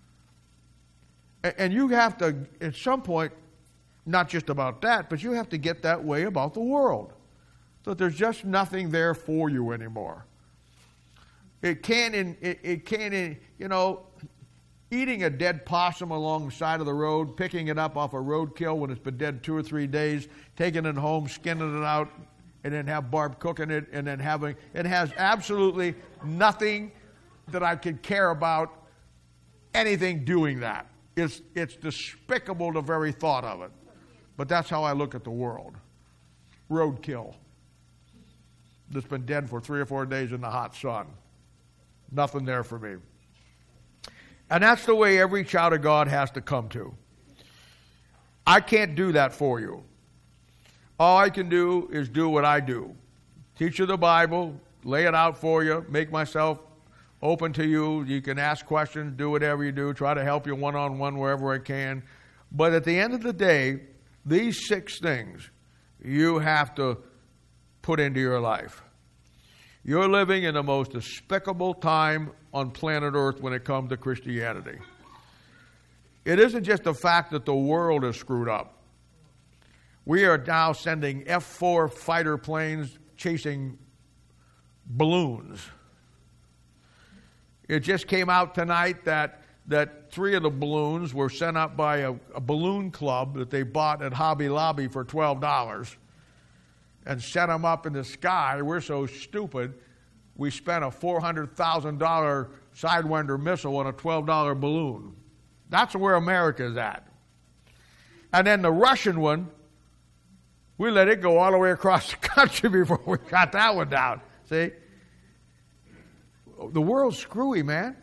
And you have to, at some point, not just about that, but you have to get that way about the world. So that there's just nothing there for you anymore. It can't, in, it, it can't, in, you know, eating a dead possum along the side of the road, picking it up off a roadkill when it's been dead two or three days, taking it home, skinning it out, and then have Barb cooking it, and then having, it has absolutely nothing that I could care about anything doing that. It's, it's despicable, the very thought of it. But that's how I look at the world. Roadkill. That's been dead for three or four days in the hot sun. Nothing there for me. And that's the way every child of God has to come to. I can't do that for you. All I can do is do what I do. Teach you the Bible, lay it out for you, make myself open to you. You can ask questions, do whatever you do, try to help you one-on-one wherever I can. But at the end of the day, these six things you have to put into your life. You're living in the most despicable time on planet Earth when it comes to Christianity. It isn't just the fact that the world is screwed up. We are now sending F four fighter planes chasing balloons. It just came out tonight that that three of the balloons were sent up by a, a balloon club that they bought at Hobby Lobby for twelve dollars and set them up in the sky. We're so stupid, we spent a four hundred thousand dollars Sidewinder missile on a twelve dollar balloon. That's where America is at. And then the Russian one, we let it go all the way across the country before we got that one down. See? The world's screwy, man.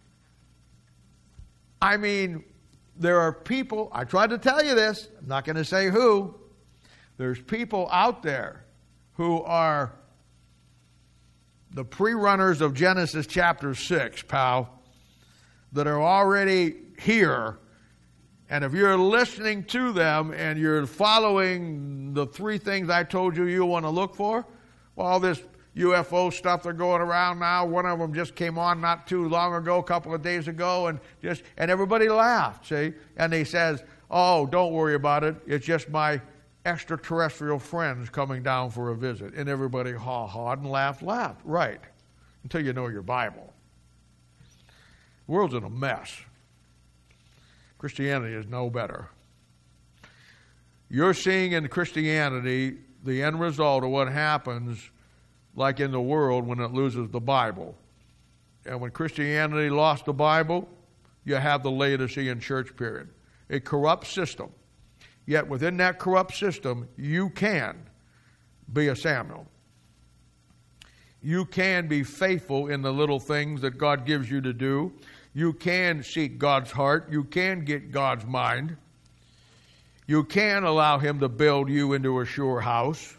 I mean, there are people, I tried to tell you this, I'm not going to say who. There's people out there who are the pre-runners of Genesis chapter six, pal, that are already here. And if you're listening to them and you're following the three things I told you you want to look for, well, all this U F O stuff they're going around now, one of them just came on not too long ago, a couple of days ago, and just and everybody laughed, see? And they says, oh, don't worry about it. It's just my extraterrestrial friends coming down for a visit. And everybody haw-hawed and laughed, laughed. Right. Until you know your Bible. The world's in a mess. Christianity is no better. You're seeing in Christianity the end result of what happens like in the world when it loses the Bible. And when Christianity lost the Bible, you have the Laodicean church period. A corrupt system. Yet within that corrupt system, you can be a Samuel. You can be faithful in the little things that God gives you to do. You can seek God's heart. You can get God's mind. You can allow Him to build you into a sure house.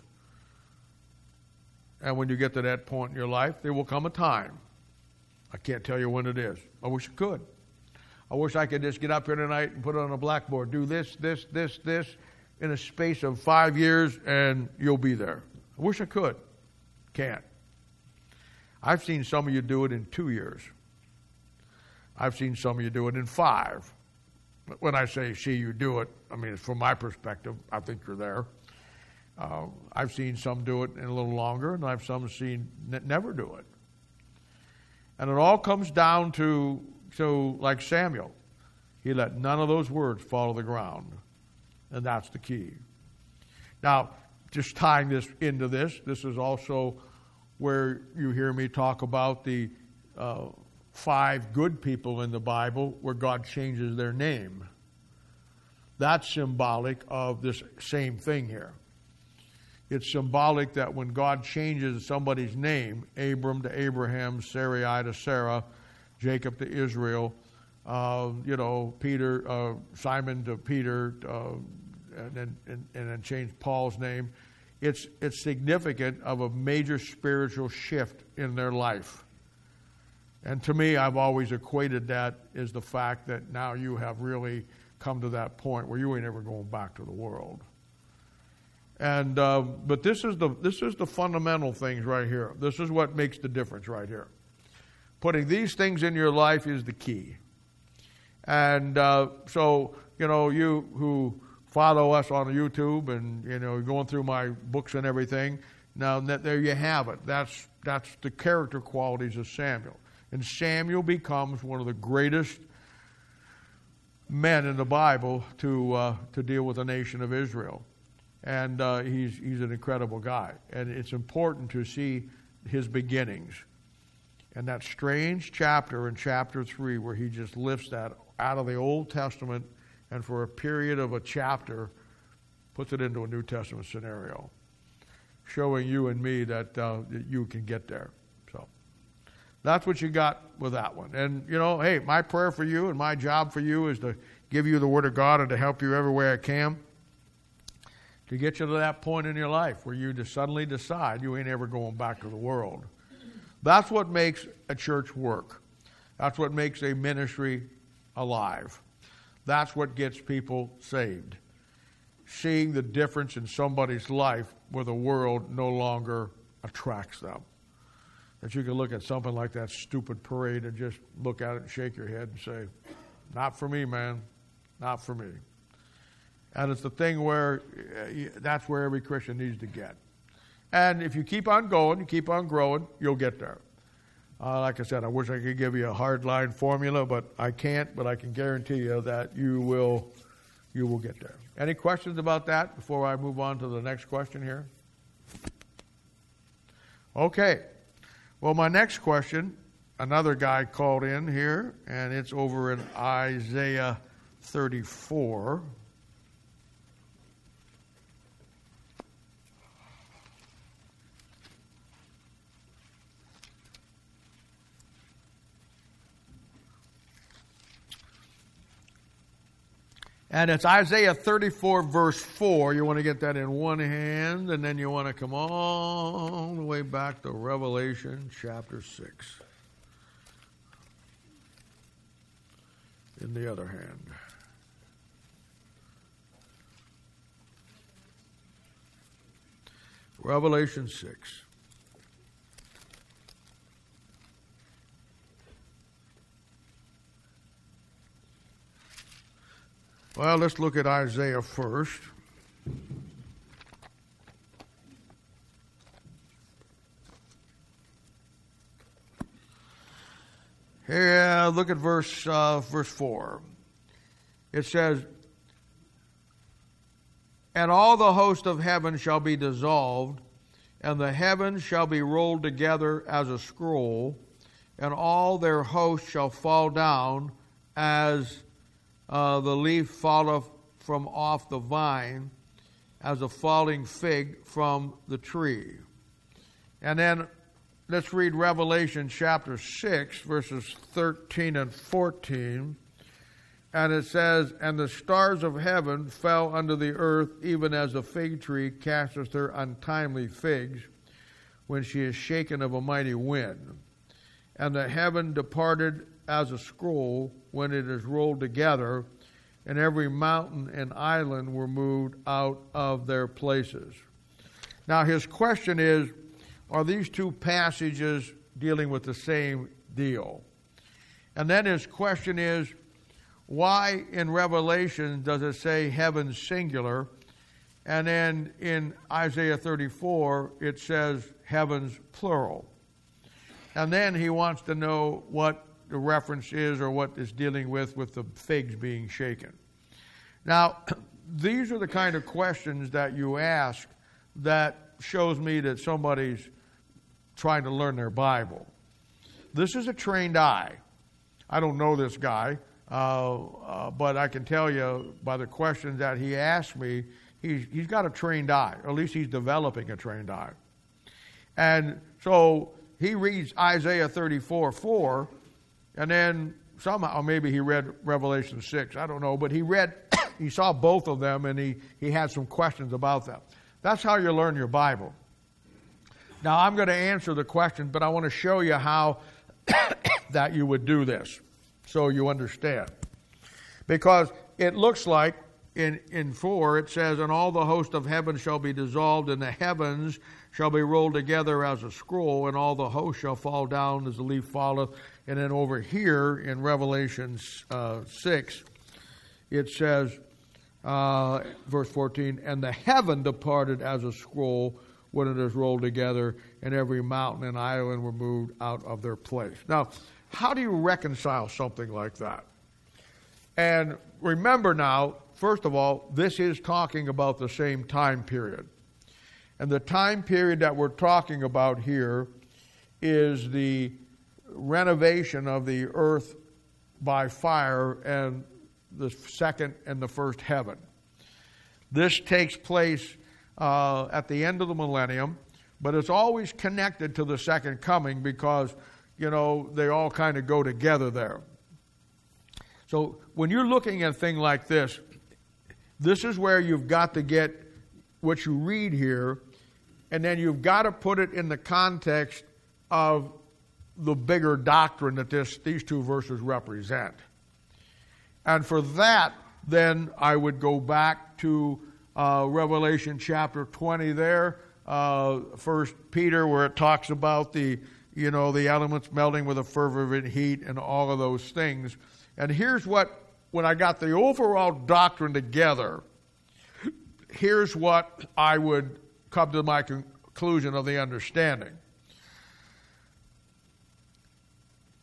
And when you get to that point in your life, there will come a time. I can't tell you when it is. I wish I could. I wish I could just get up here tonight and put it on a blackboard. Do this, this, this, this in a space of five years and you'll be there. I wish I could. Can't. I've seen some of you do it in two years. I've seen some of you do it in five. But when I say see you do it, I mean, from my perspective, I think you're there. Uh, I've seen some do it in a little longer, and I've some seen n- never do it. And it all comes down to, so like Samuel, he let none of those words fall to the ground. And that's the key. Now, just tying this into this, this is also where you hear me talk about the uh, five good people in the Bible where God changes their name. That's symbolic of this same thing here. It's symbolic that when God changes somebody's name, Abram to Abraham, Sarai to Sarah, Jacob to Israel, uh, you know, Peter, uh, Simon to Peter, uh, and then and, and then change Paul's name. It's it's significant of a major spiritual shift in their life. And to me, I've always equated that as the fact that now you have really come to that point where you ain't ever going back to the world. And uh, but this is the this is the fundamental things right here. This is what makes the difference right here. Putting these things in your life is the key. And uh, so you know, you who follow us on YouTube and you know going through my books and everything. Now that there you have it. That's that's the character qualities of Samuel. And Samuel becomes one of the greatest men in the Bible to uh, to deal with the nation of Israel. And uh, he's he's an incredible guy. And it's important to see his beginnings. And that strange chapter in chapter three where he just lifts that out of the Old Testament and for a period of a chapter puts it into a New Testament scenario, showing you and me that, uh, that you can get there. So that's what you got with that one. And, you know, hey, my prayer for you and my job for you is to give you the Word of God and to help you every way I can. To get you to that point in your life where you just suddenly decide you ain't ever going back to the world. That's what makes a church work. That's what makes a ministry alive. That's what gets people saved. Seeing the difference in somebody's life where the world no longer attracts them. That you can look at something like that stupid parade and just look at it and shake your head and say, not for me, man. Not for me. And it's the thing where that's where every Christian needs to get. And if you keep on going, you keep on growing, you'll get there. Uh, like I said, I wish I could give you a hard-line formula, but I can't. But I can guarantee you that you will, you will get there. Any questions about that before I move on to the next question here? Okay. Well, my next question, another guy called in here, and it's over in Isaiah thirty-four. And it's Isaiah thirty-four, verse four. You want to get that in one hand, and then you want to come all the way back to Revelation chapter six in the other hand. Revelation six. Well, let's look at Isaiah first. Here, look at verse uh, verse four. It says, "And all the host of heaven shall be dissolved, and the heavens shall be rolled together as a scroll, and all their hosts shall fall down as Uh, the leaf falleth from off the vine, as a falling fig from the tree." And then let's read Revelation chapter six, verses thirteen and fourteen. And it says, "And the stars of heaven fell unto the earth, even as a fig tree casteth her untimely figs, when she is shaken of a mighty wind. And the heaven departed as a scroll when it is rolled together, and every mountain and island were moved out of their places." Now his question is, are these two passages dealing with the same deal? And then his question is, why in Revelation does it say heaven singular, and then in Isaiah thirty-four it says heavens plural? And then he wants to know what the reference is, or what is dealing with with the figs being shaken. Now, these are the kind of questions that you ask that shows me that somebody's trying to learn their Bible. This is a trained eye. I don't know this guy, uh, uh, but I can tell you by the questions that he asked me, he's, he's got a trained eye, or at least he's developing a trained eye. And so he reads Isaiah thirty-four four, and then somehow, maybe he read Revelation six, I don't know, but he read, he saw both of them, and he, he had some questions about them. That's how you learn your Bible. Now, I'm going to answer the question, but I want to show you how that you would do this, so you understand. Because it looks like, in, in four, it says, "And all the host of heaven shall be dissolved, and the heavens shall be rolled together as a scroll, and all the host shall fall down as the leaf falleth." And then over here in Revelation uh, six, it says, uh, verse fourteen, "And the heaven departed as a scroll when it is rolled together, and every mountain and island were moved out of their place." Now, how do you reconcile something like that? And remember now, first of all, this is talking about the same time period. And the time period that we're talking about here is the renovation of the earth by fire and the second and the first heaven. This takes place uh, at the end of the millennium, but it's always connected to the second coming because, you know, they all kind of go together there. So when you're looking at a thing like this, this is where you've got to get what you read here, and then you've got to put it in the context of the bigger doctrine that this, these two verses represent. And for that, then I would go back to uh, Revelation chapter twenty there, uh, First Peter, where it talks about the, you know, the elements melting with a fervent heat and all of those things. And here's what, when I got the overall doctrine together, here's what I would come to my conclusion of the understanding.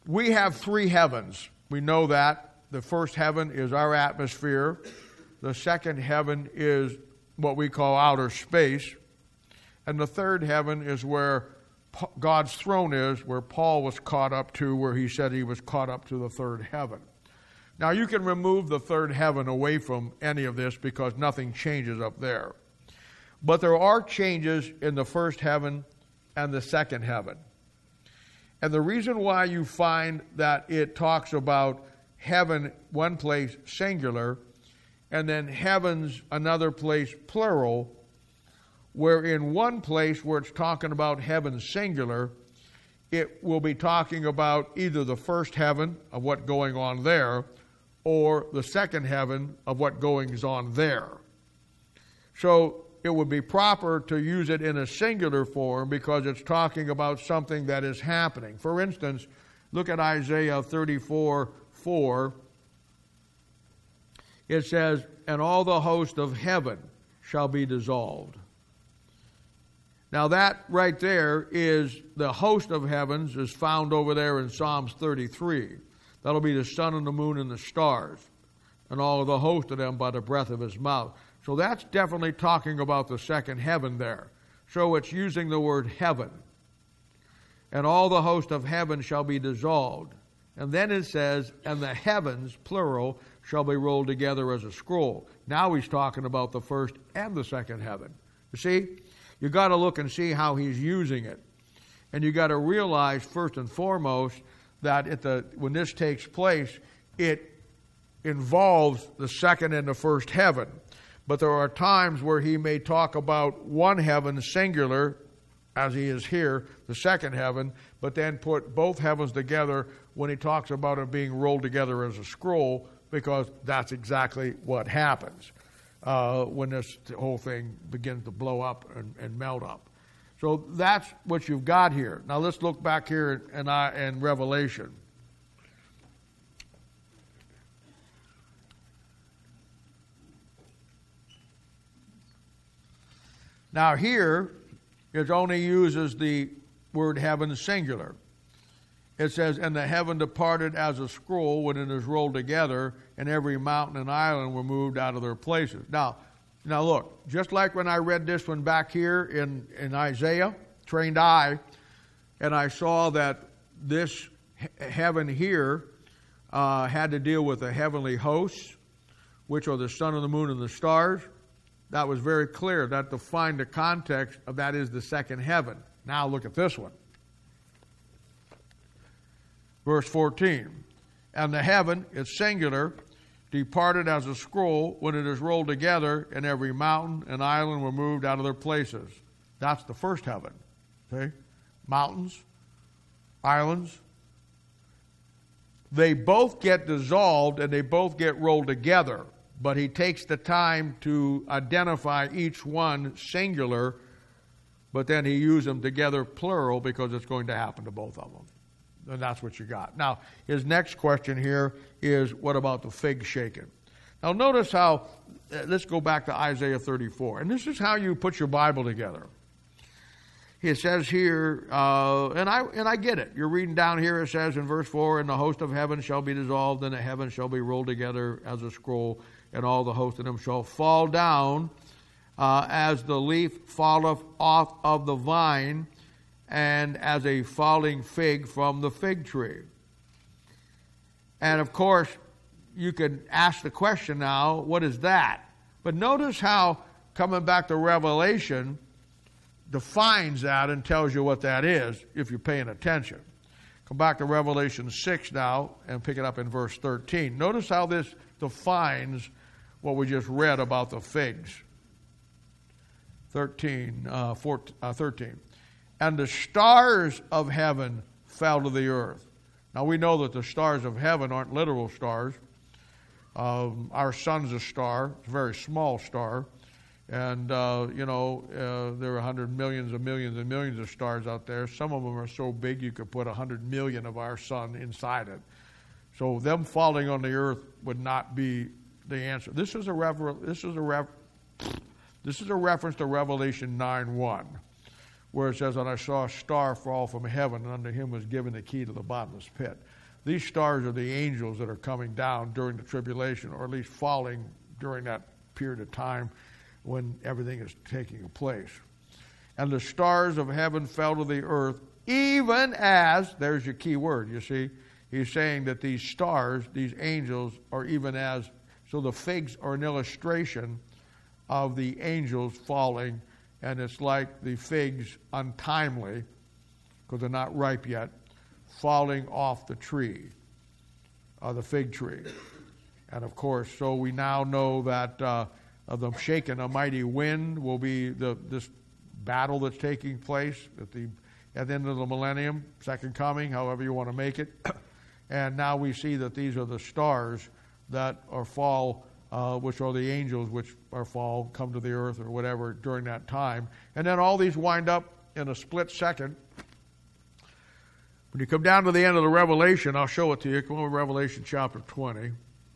we have three heavens. We know that. The first heaven is our atmosphere. The second heaven is what we call outer space. And the third heaven is where God's throne is, where Paul was caught up to, where he said he was caught up to the third heaven. Now, you can remove the third heaven away from any of this because nothing changes up there. But there are changes in the first heaven and the second heaven. And the reason why you find that it talks about heaven, one place, singular, and then heavens, another place, plural, where in one place where it's talking about heaven singular, it will be talking about either the first heaven of what's going on there or the second heaven of what goings on there. So it would be proper to use it in a singular form because it's talking about something that is happening. For instance, look at Isaiah thirty-four four. It says, "And all the host of heaven shall be dissolved." Now that right there is the host of heavens is found over there in Psalms thirty-three. That'll be the sun and the moon and the stars, and all of the host of them by the breath of his mouth. So that's definitely talking about the second heaven there. So it's using the word heaven. And all the host of heaven shall be dissolved. And then it says, and the heavens, plural, shall be rolled together as a scroll. Now he's talking about the first and the second heaven. You see, you got to look and see how he's using it. And you got to realize, first and foremost, that at the when this takes place, it involves the second and the first heaven. But there are times where he may talk about one heaven singular, as he is here, the second heaven, but then put both heavens together when he talks about it being rolled together as a scroll, because that's exactly what happens uh, when this whole thing begins to blow up and, and melt up. So that's what you've got here. Now let's look back here in, in Revelation. Now here, it only uses the word heaven singular. It says, and the heaven departed as a scroll when it is rolled together, and every mountain and island were moved out of their places. Now, now look, just like when I read this one back here in, in Isaiah, trained eye, and I saw that this heaven here uh, had to deal with the heavenly hosts, which are the sun and the moon and the stars. That was very clear. That defined the context of that is the second heaven. Now look at this one. Verse fourteen. And the heaven, it's singular, departed as a scroll when it is rolled together, and every mountain and island were moved out of their places. That's the first heaven. Okay? Mountains, islands. They both get dissolved and they both get rolled together. But he takes the time to identify each one singular, but then he uses them together plural because it's going to happen to both of them. And that's what you got. Now, his next question here is, what about the fig shaken? Now, notice how, uh, let's go back to Isaiah thirty-four. And this is how you put your Bible together. It says here, uh, and I and I get it. You're reading down here, it says in verse four, and the host of heaven shall be dissolved, and the heavens shall be rolled together as a scroll, and all the host of them shall fall down uh, as the leaf falleth off of the vine, and as a falling fig from the fig tree. And of course, you could ask the question now, what is that? But notice how, coming back to Revelation, defines that and tells you what that is if you're paying attention. Come back to Revelation six now and pick it up in verse thirteen. Notice how this defines what we just read about the figs. thirteen, uh, fourteen, uh, thirteen. And the stars of heaven fell to the earth. Now we know that the stars of heaven aren't literal stars. Um, our sun's a star. It's a very small star. And, uh, you know, uh, there are hundred millions and millions and millions of stars out there. Some of them are so big you could put a hundred million of our sun inside it. So them falling on the earth would not be the answer. This is a refer- this is a ref- this is a reference to Revelation nine one, where it says, and I saw a star fall from heaven, and unto him was given the key to the bottomless pit. these stars are the angels that are coming down during the tribulation, or at least falling during that period of time when everything is taking place. And the stars of heaven fell to the earth, even as, there's your key word, you see. He's saying that these stars, these angels, are even as, so the figs are an illustration of the angels falling, and it's like the figs untimely, because they're not ripe yet, falling off the tree, uh, the fig tree. And of course, so we now know that uh, of the shaken, a mighty wind will be the this battle that's taking place at the at the end of the millennium, second coming, however you want to make it. And now we see that these are the stars that are fall, uh, which are the angels which are fall, come to the earth or whatever during that time. And then all these wind up in a split second. When you come down to the end of the Revelation, I'll show it to you. Come on, Revelation chapter twenty.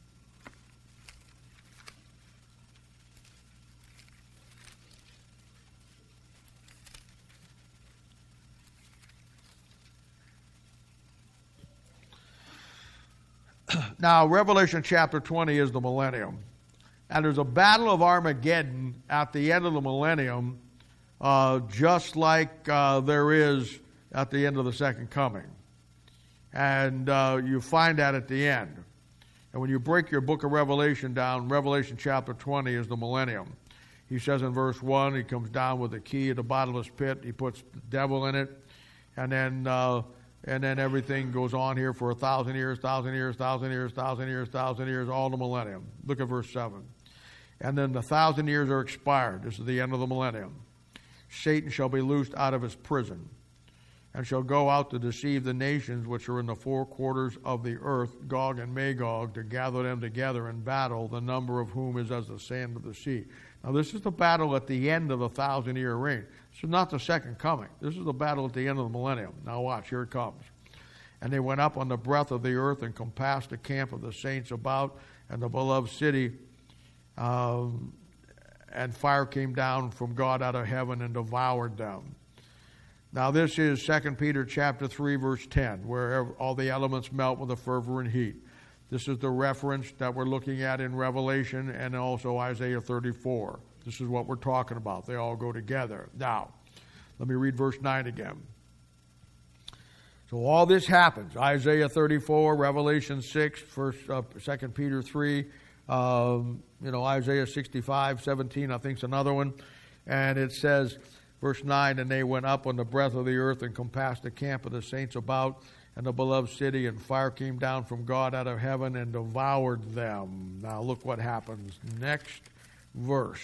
Now, Revelation chapter twenty is the millennium. And there's a battle of Armageddon at the end of the millennium, uh, just like uh, there is at the end of the second coming. And uh, you find that at the end. And when you break your book of Revelation down, Revelation chapter twenty is the millennium. He says in verse one, he comes down with the key of the bottomless pit. He puts the devil in it. And then uh, and then everything goes on here for a thousand years, thousand years, thousand years, thousand years, thousand years, all the millennium. Look at verse seven. And then the thousand years are expired. This is the end of the millennium. Satan shall be loosed out of his prison, and shall go out to deceive the nations which are in the four quarters of the earth, Gog and Magog, to gather them together in battle, the number of whom is as the sand of the sea. Now this is the battle at the end of the thousand-year reign. This is not the second coming. This is the battle at the end of the millennium. Now watch, here it comes. And they went up on the breadth of the earth and compassed the camp of the saints about, and the beloved city, um, and fire came down from God out of heaven and devoured them. Now this is Second Peter chapter three, verse ten, where all the elements melt with a fervor and heat. This is the reference that we're looking at in Revelation and also Isaiah thirty-four. This is what we're talking about. They all go together. Now, let me read verse nine again. So all this happens. Isaiah thirty-four, Revelation six, first, uh, Second Peter three, um, you know, Isaiah sixty-five, seventeen, I think is another one. And it says, verse nine, and they went up on the breadth of the earth and compassed the camp of the saints about, and the beloved city, and fire came down from God out of heaven and devoured them. Now look what happens. Next verse.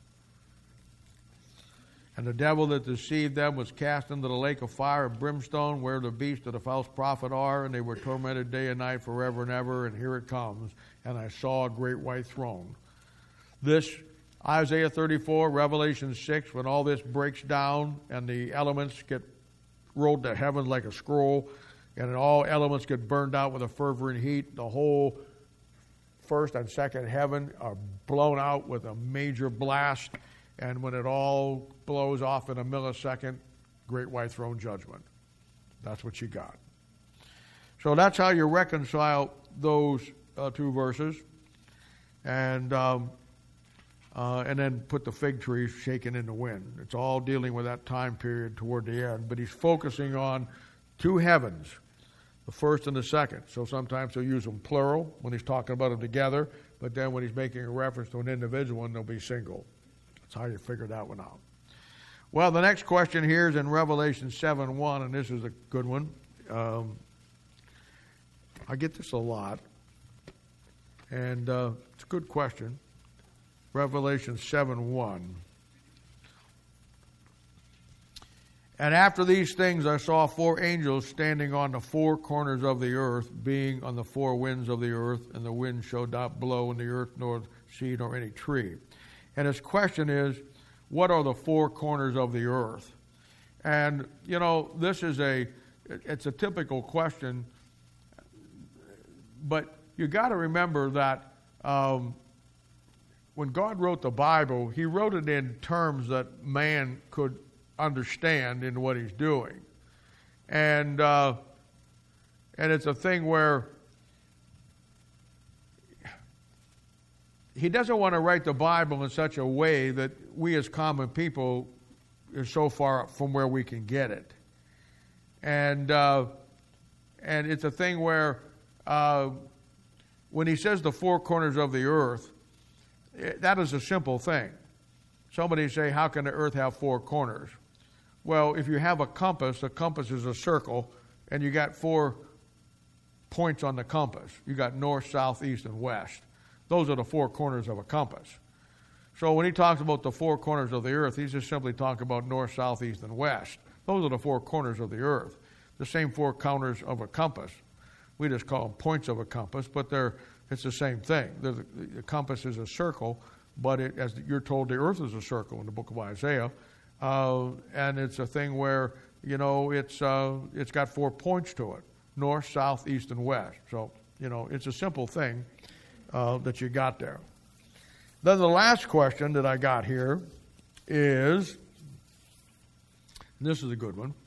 And the devil that deceived them was cast into the lake of fire and brimstone, where the beast of the false prophet are, and they were tormented day and night forever and ever. And here it comes. And I saw a great white throne. This, Isaiah thirty-four, Revelation six, when all this breaks down and the elements get rolled to heaven like a scroll, and all elements get burned out with a fervor and heat, the whole first and second heaven are blown out with a major blast. And when it all blows off in a millisecond, great white throne judgment. That's what you got. So that's how you reconcile those uh, two verses. And um, uh, and then put the fig tree shaking in the wind. It's all dealing with that time period toward the end. But he's focusing on two heavens, the first and the second. So sometimes he'll use them plural when he's talking about them together. But then when he's making a reference to an individual one, they'll be single. That's how you figure that one out. Well, the next question here is in Revelation seven one, and this is a good one. Um, I get this a lot, and uh, it's a good question. Revelation seven one. And after these things I saw four angels standing on the four corners of the earth, being on the four winds of the earth, and the wind shall not blow in the earth, nor seed, nor any tree. And his question is, what are the four corners of the earth? And, you know, this is a, it's a typical question, but you got to remember that um, when God wrote the Bible, he wrote it in terms that man could understand in what he's doing. And uh, And it's a thing where he doesn't want to write the Bible in such a way that we as common people are so far from where we can get it. And uh, and it's a thing where uh, when he says the four corners of the earth, that is a simple thing. Somebody say, how can the earth have four corners? Well, if you have a compass, a compass is a circle, and you got four points on the compass. You got north, south, east, and west. Those are the four corners of a compass. So when he talks about the four corners of the earth, he's just simply talking about north, south, east, and west. Those are the four corners of the earth. The same four corners of a compass. We just call them points of a compass, but they're it's the same thing. The, the compass is a circle, but it, as you're told, the earth is a circle in the book of Isaiah, uh, and it's a thing where you know it's uh, it's got four points to it: north, south, east, and west. So you know it's a simple thing uh, that you got there. Then the last question that I got here is, and this is a good one.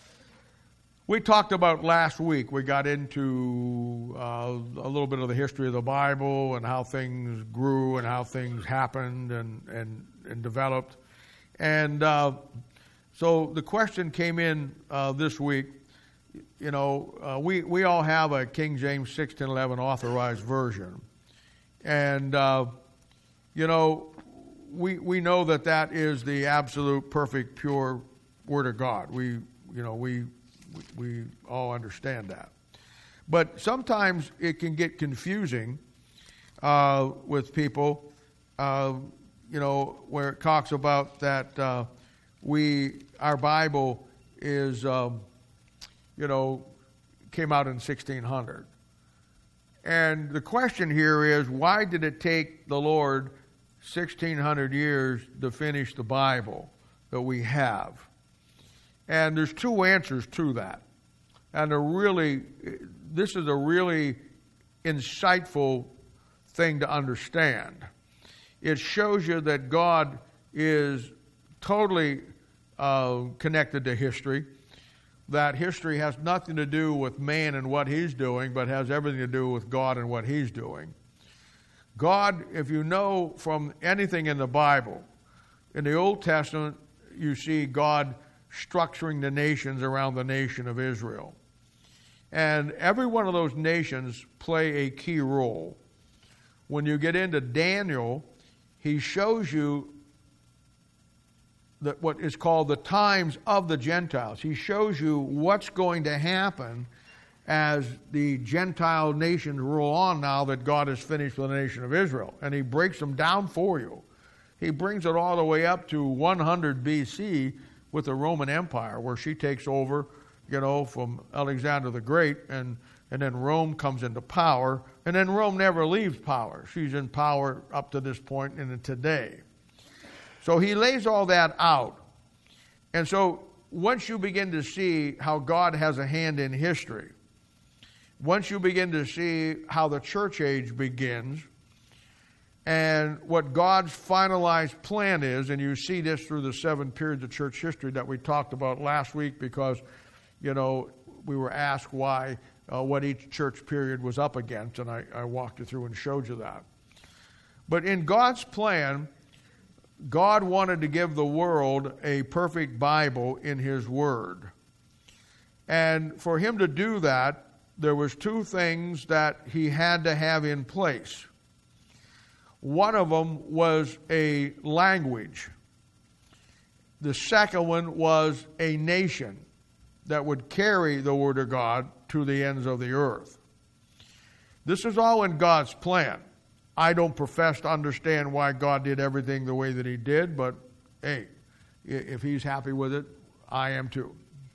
We talked about last week, we got into uh, a little bit of the history of the Bible and how things grew and how things happened and, and, and developed. And uh, so the question came in uh, this week, you know, uh, we, we all have a King James sixteen eleven authorized version. And, uh, you know, we we know that that is the absolute, perfect, pure Word of God. We, you know, we... We all understand that. But sometimes it can get confusing uh, with people, uh, you know, where it talks about that uh, we, our Bible is, um, you know, came out in sixteen hundred. And the question here is, why did it take the Lord sixteen hundred years to finish the Bible that we have? And there's two answers to that. And a really, this is a really insightful thing to understand. It shows you that God is totally uh, connected to history, that history has nothing to do with man and what he's doing, but has everything to do with God and what he's doing. God, if you know from anything in the Bible, in the Old Testament, you see God structuring the nations around the nation of Israel. And every one of those nations play a key role. When you get into Daniel, he shows you that what is called the times of the Gentiles. He shows you what's going to happen as the Gentile nations roll on now that God has finished with the nation of Israel. And he breaks them down for you. He brings it all the way up to one hundred B C with the Roman Empire, where she takes over, you know, from Alexander the Great, and, and then Rome comes into power, and then Rome never leaves power. She's in power up to this point and today. So he lays all that out. And so once you begin to see how God has a hand in history, once you begin to see how the church age begins, and what God's finalized plan is, and you see this through the seven periods of church history that we talked about last week, because, you know, we were asked why, uh, what each church period was up against, and I, I walked you through and showed you that. But in God's plan, God wanted to give the world a perfect Bible in His Word. And for Him to do that, there was two things that He had to have in place. One of them was a language. The second one was a nation that would carry the Word of God to the ends of the earth. This is all in God's plan. I don't profess to understand why God did everything the way that He did, but hey, if He's happy with it, I am too.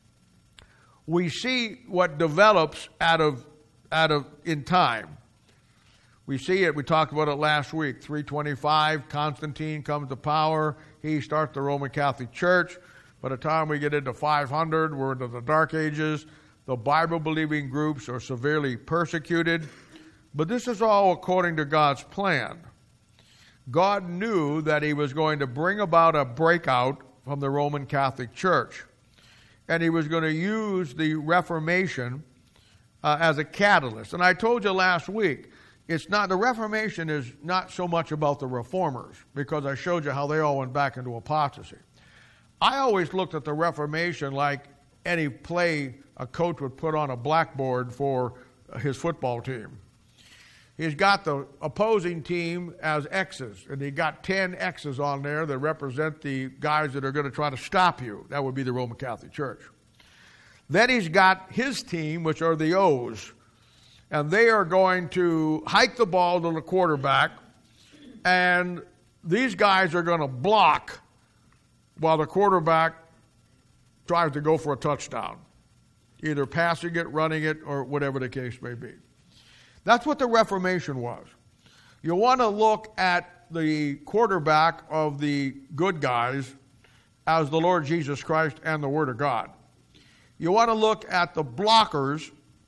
We see what develops out of, out of in time. We see it, we talked about it last week, three twenty-five, Constantine comes to power, he starts the Roman Catholic Church. By the time we get into five hundred, we're into the Dark Ages. The Bible-believing groups are severely persecuted. But this is all according to God's plan. God knew that He was going to bring about a breakout from the Roman Catholic Church. And He was going to use the Reformation uh, as a catalyst. And I told you last week, it's not the Reformation is not so much about the reformers, because I showed you how they all went back into apostasy. I always looked at the Reformation like any play a coach would put on a blackboard for his football team. He's got the opposing team as X's, and he got ten X's on there that represent the guys that are going to try to stop you. That would be the Roman Catholic Church. Then he's got his team, which are the O's, and they are going to hike the ball to the quarterback, and these guys are going to block while the quarterback tries to go for a touchdown, either passing it, running it, or whatever the case may be. That's what the Reformation was. You want to look at the quarterback of the good guys as the Lord Jesus Christ and the Word of God. You want to look at the blockers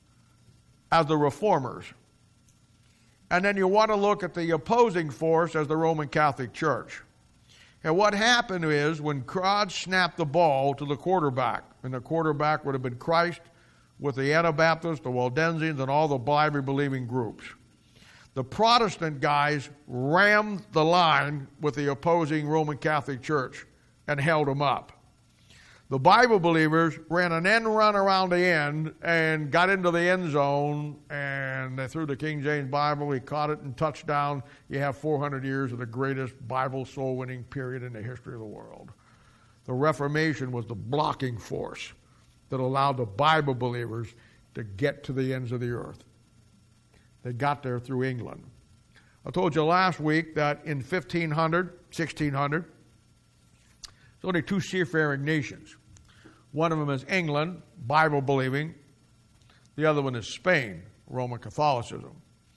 as the reformers. And then you want to look at the opposing force as the Roman Catholic Church. And what happened is when God snapped the ball to the quarterback, and the quarterback would have been Christ, with the Anabaptists, the Waldensians, and all the Bible-believing groups. The Protestant guys rammed the line with the opposing Roman Catholic Church and held them up. The Bible believers ran an end run around the end and got into the end zone, and they threw the King James Bible. He caught it and touchdown. You have four hundred years of the greatest Bible soul-winning period in the history of the world. The Reformation was the blocking force that allowed the Bible believers to get to the ends of the earth. They got there through England. I told you last week that in fifteen hundred, sixteen hundred, there's only two seafaring nations. One of them is England, Bible believing. The other one is Spain, Roman Catholicism.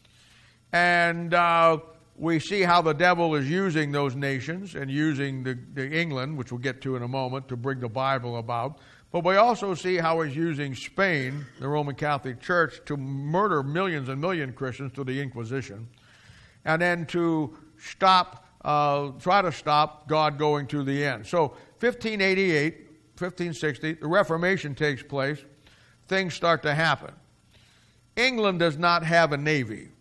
And uh, we see how the devil is using those nations and using the, the England, which we'll get to in a moment, to bring the Bible about. But we also see how he's using Spain, the Roman Catholic Church, to murder millions and millions of Christians through the Inquisition, and then to stop, uh, try to stop God going to the end. So fifteen eighty-eight, fifteen sixty, the Reformation takes place. Things start to happen. England does not have a navy.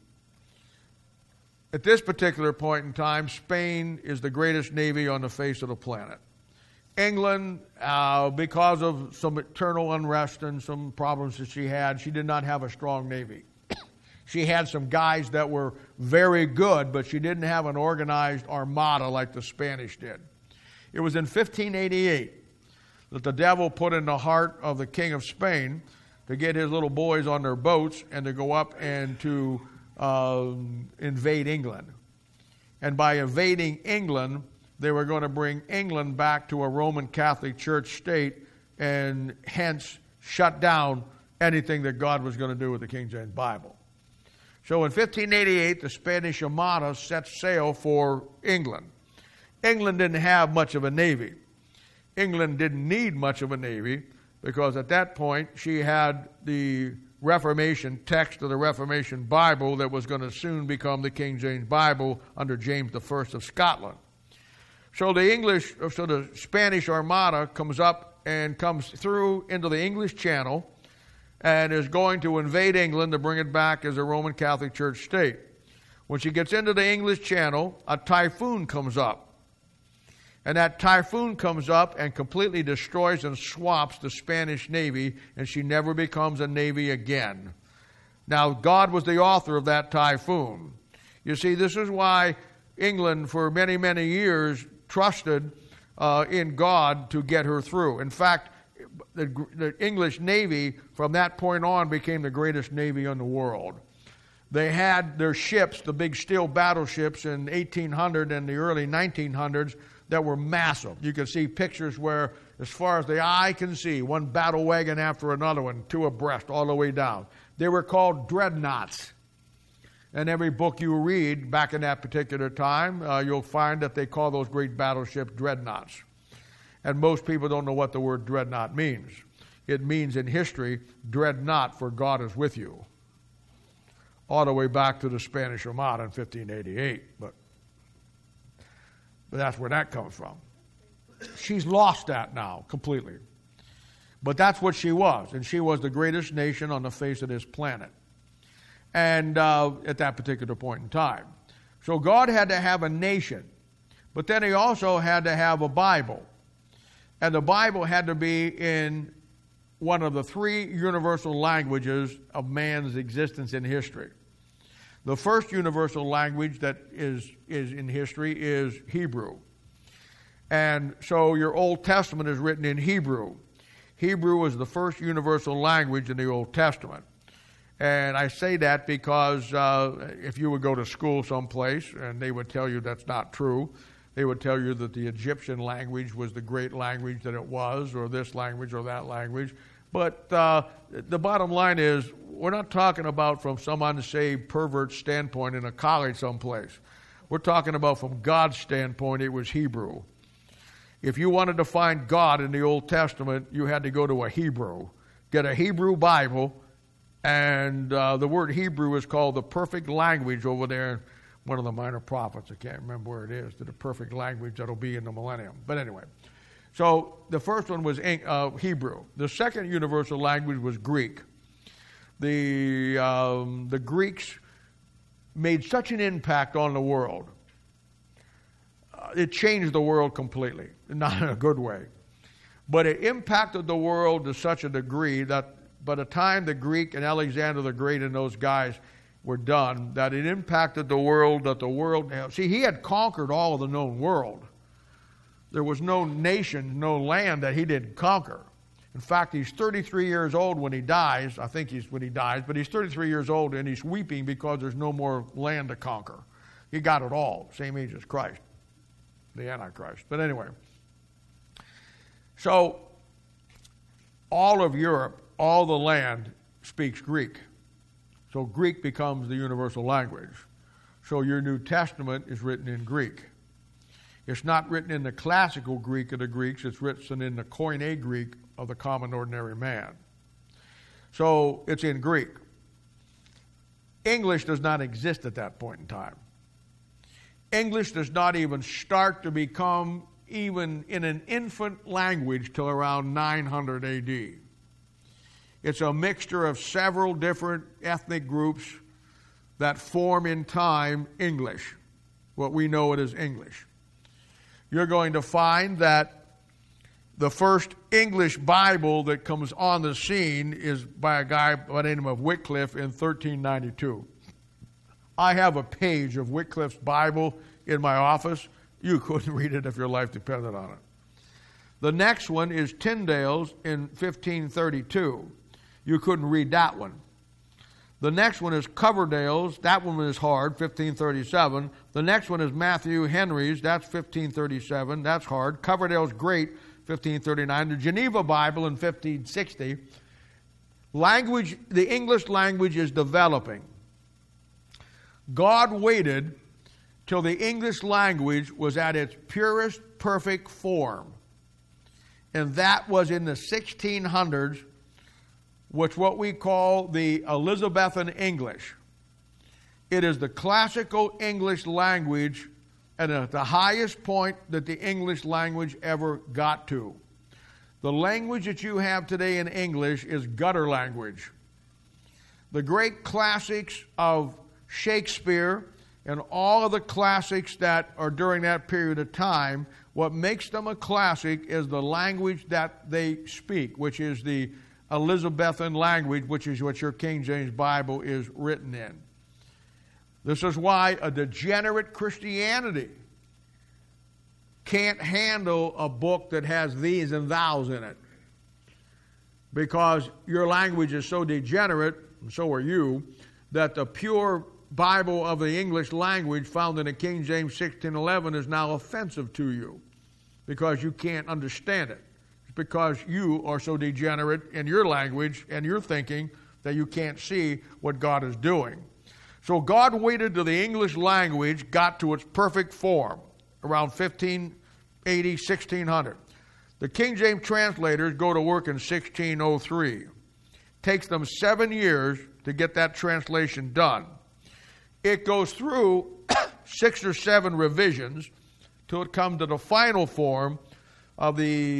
At this particular point in time, Spain is the greatest navy on the face of the planet. England, uh, because of some internal unrest and some problems that she had, she did not have a strong navy. She had some guys that were very good, but she didn't have an organized armada like the Spanish did. It was in fifteen eighty-eight that the devil put in the heart of the king of Spain to get his little boys on their boats and to go up and to uh, invade England. And by invading England, they were going to bring England back to a Roman Catholic Church state and hence shut down anything that God was going to do with the King James Bible. So in fifteen eighty-eight, the Spanish Armada set sail for England. England didn't have much of a navy. England didn't need much of a navy because at that point she had the Reformation text of the Reformation Bible that was going to soon become the King James Bible under James the First of Scotland. So the English, so the Spanish Armada comes up and comes through into the English Channel and is going to invade England to bring it back as a Roman Catholic Church state. When she gets into the English Channel, a typhoon comes up. And that typhoon comes up and completely destroys and swaps the Spanish Navy, and she never becomes a navy again. Now, God was the author of that typhoon. You see, this is why England, for many, many years, trusted uh, in God to get her through. In fact, the, the English Navy, from that point on, became the greatest navy in the world. They had their ships, the big steel battleships in eighteen hundred and the early nineteen hundreds, that were massive. You can see pictures where, as far as the eye can see, one battle wagon after another one, two abreast, all the way down. They were called dreadnoughts. And every book you read back in that particular time, uh, you'll find that they call those great battleships dreadnoughts. And most people don't know what the word dreadnought means. It means in history, dread not, for God is with you. All the way back to the Spanish Armada in fifteen eighty-eight. But, but that's where that comes from. She's lost that now completely. But that's what she was, and she was the greatest nation on the face of this planet. And uh, at that particular point in time. So God had to have a nation, but then he also had to have a Bible. And the Bible had to be in one of the three universal languages of man's existence in history. The first universal language that is, is in history is Hebrew. And so your Old Testament is written in Hebrew. Hebrew is the first universal language in the Old Testament. And I say that because uh, if you would go to school someplace and they would tell you that's not true, they would tell you that the Egyptian language was the great language that it was, or this language or that language. But uh, the bottom line is, we're not talking about from some unsaved pervert standpoint in a college someplace. We're talking about from God's standpoint, it was Hebrew. If you wanted to find God in the Old Testament, you had to go to a Hebrew, get a Hebrew Bible, and uh, the word Hebrew is called the perfect language over there. One of the minor prophets, I can't remember where it is, to the perfect language that'll be in the millennium. But anyway, so the first one was uh, Hebrew. The second universal language was Greek. The um, the Greeks made such an impact on the world. Uh, it changed the world completely, not in a good way. But it impacted the world to such a degree that by the time the Greek and Alexander the Great and those guys were done, that it impacted the world, that the world... See, he had conquered all of the known world. There was no nation, no land that he didn't conquer. In fact, he's thirty-three years old when he dies. I think he's when he dies, but he's thirty-three years old and he's weeping because there's no more land to conquer. He got it all, same age as Christ, the Antichrist. But anyway, so all of Europe, all the land speaks Greek. So Greek becomes the universal language. So your New Testament is written in Greek. It's not written in the classical Greek of the Greeks. It's written in the Koine Greek of the common ordinary man. So it's in Greek. English does not exist at that point in time. English does not even start to become even in an infant language till around nine hundred A D. It's a mixture of several different ethnic groups that form in time English, what we know it as English. You're going to find that the first English Bible that comes on the scene is by a guy by the name of Wycliffe in thirteen ninety-two. I have a page of Wycliffe's Bible in my office. You couldn't read it if your life depended on it. The next one is Tyndale's in fifteen thirty-two. You couldn't read that one. The next one is Coverdale's. That one is hard, fifteen thirty-seven. The next one is Matthew Henry's. That's fifteen thirty-seven. That's hard. Coverdale's Great, fifteen thirty-nine. The Geneva Bible in fifteen sixty. Language, the English language is developing. God waited till the English language was at its purest, perfect form. And that was in the sixteen hundreds, which what we call the Elizabethan English. It is the classical English language and at the highest point that the English language ever got to. The language that you have today in English is gutter language. The great classics of Shakespeare and all of the classics that are during that period of time, what makes them a classic is the language that they speak, which is the Elizabethan language, which is what your King James Bible is written in. This is why a degenerate Christianity can't handle a book that has these and thous in it. Because your language is so degenerate, and so are you, that the pure Bible of the English language found in the King James sixteen eleven is now offensive to you because you can't understand it. Because you are so degenerate in your language and your thinking that you can't see what God is doing. So God waited till the English language got to its perfect form around fifteen eighty, sixteen hundred. The King James translators go to work in sixteen oh three. Takes them seven years to get that translation done. It goes through six or seven revisions till it comes to the final form of the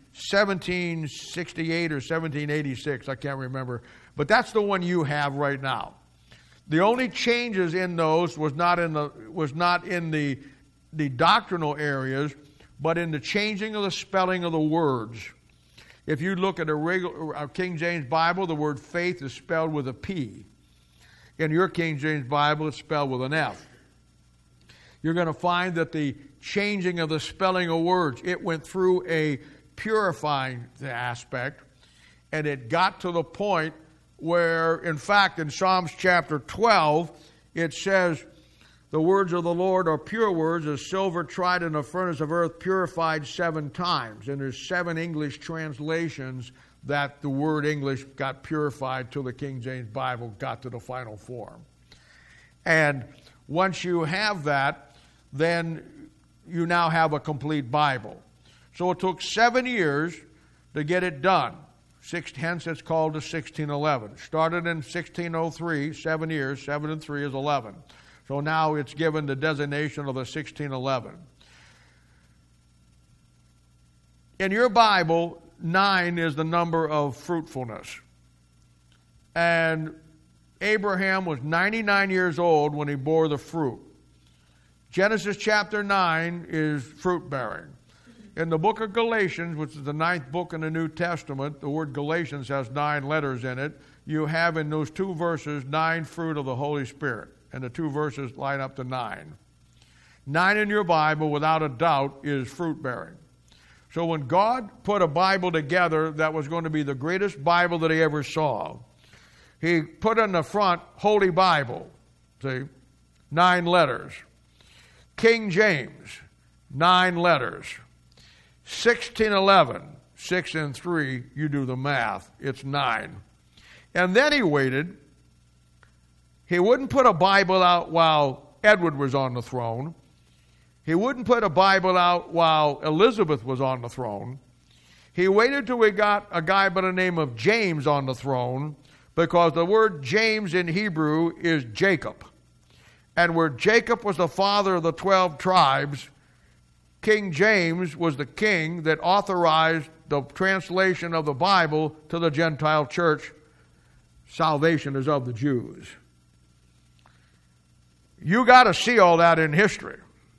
seventeen sixty-eight or seventeen eighty-six, I can't remember. But that's the one you have right now. The only changes in those was not in the was not in the the doctrinal areas, but in the changing of the spelling of the words. If you look at a regular a King James Bible, the word faith is spelled with a P. In your King James Bible, it's spelled with an F. You're going to find that the changing of the spelling of words, it went through a purifying aspect, and it got to the point where, in fact, in Psalms chapter twelve, it says, the words of the Lord are pure words, as silver tried in a furnace of earth, purified seven times. And there's seven English translations that the word English got purified till the King James Bible got to the final form. And once you have that, then you now have a complete Bible. So it took seven years to get it done. Six, hence it's called the sixteen eleven. Started in sixteen oh three, seven years, seven and three is eleven. So now it's given the designation of the sixteen eleven. In your Bible, nine is the number of fruitfulness. And Abraham was ninety-nine years old when he bore the fruit. Genesis chapter nine is fruit bearing. In the book of Galatians, which is the ninth book in the New Testament, the word Galatians has nine letters in it. You have in those two verses nine fruit of the Holy Spirit. And the two verses line up to nine. Nine in your Bible, without a doubt, is fruit bearing. So when God put a Bible together that was going to be the greatest Bible that he ever saw, he put in the front, Holy Bible, see, nine letters. King James, nine letters. sixteen eleven, six and three, you do the math, it's nine. And then he waited. He wouldn't put a Bible out while Edward was on the throne. He wouldn't put a Bible out while Elizabeth was on the throne. He waited till we got a guy by the name of James on the throne, because the word James in Hebrew is Jacob. And where Jacob was the father of the twelve tribes, King James was the king that authorized the translation of the Bible to the Gentile church. Salvation is of the Jews. You got to see all that in history.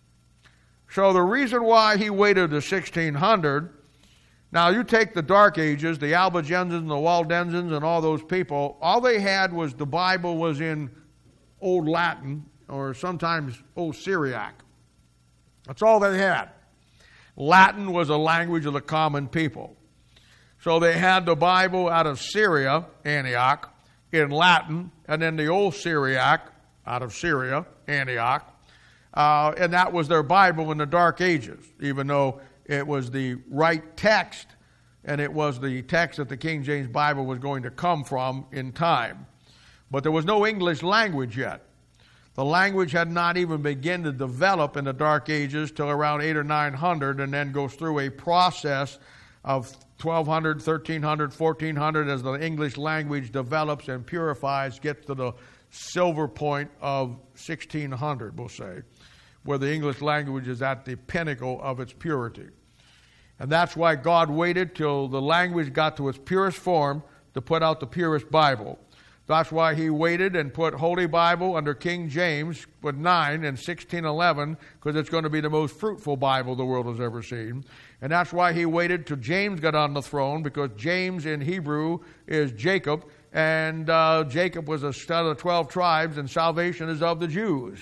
So the reason why he waited to sixteen hundred, now you take the Dark Ages, the Albigensians and the Waldensians and all those people, all they had was the Bible was in Old Latin or sometimes Old Syriac. That's all they had. Latin was a language of the common people. So they had the Bible out of Syria, Antioch, in Latin, and then the Old Syriac out of Syria, Antioch. Uh, and that was their Bible in the Dark Ages, even though it was the right text, and it was the text that the King James Bible was going to come from in time. But there was no English language yet. The language had not even begun to develop in the Dark Ages till around eight or nine hundred, and then goes through a process of twelve hundred, thirteen hundred, fourteen hundred as the English language develops and purifies, gets to the silver point of sixteen hundred, we'll say, where the English language is at the pinnacle of its purity. And that's why God waited till the language got to its purest form to put out the purest Bible. That's why he waited and put Holy Bible under King James with nine and sixteen eleven, because it's going to be the most fruitful Bible the world has ever seen. And that's why he waited till James got on the throne, because James in Hebrew is Jacob, and uh, Jacob was a son of the twelve tribes, and salvation is of the Jews.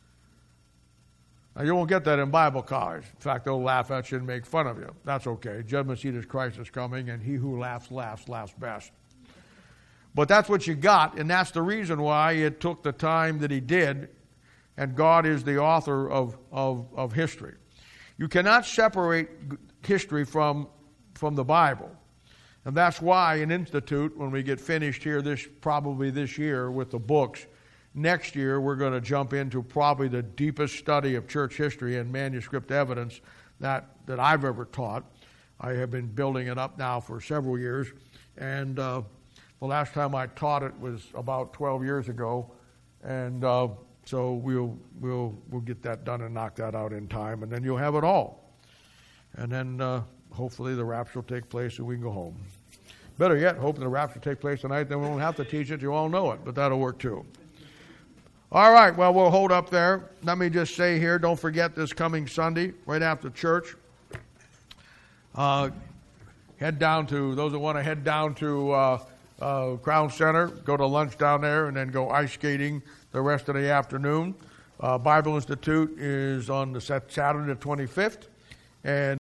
Now, you won't get that in Bible college. In fact, they'll laugh at you and make fun of you. That's okay. Judgment seat is Christ is coming, and he who laughs, laughs, laughs best. But that's what you got, and that's the reason why it took the time that he did, and God is the author of, of, of history. You cannot separate history from, from the Bible. And that's why in Institute, when we get finished here this probably this year with the books, next year we're going to jump into probably the deepest study of church history and manuscript evidence that, that I've ever taught. I have been building it up now for several years, and uh, the last time I taught it was about twelve years ago, and uh, so we'll we'll we'll get that done and knock that out in time, and then you'll have it all. And then uh, hopefully the rapture will take place and we can go home. Better yet, hoping the rapture will take place tonight, then we won't have to teach it. You all know it, but that'll work too. All right, well, we'll hold up there. Let me just say here, don't forget this coming Sunday, right after church. Uh, head down to, those that want to head down to uh, uh, Crown Center, go to lunch down there, and then go ice skating the rest of the afternoon. Uh, Bible Institute is on the Saturday the twenty-fifth, and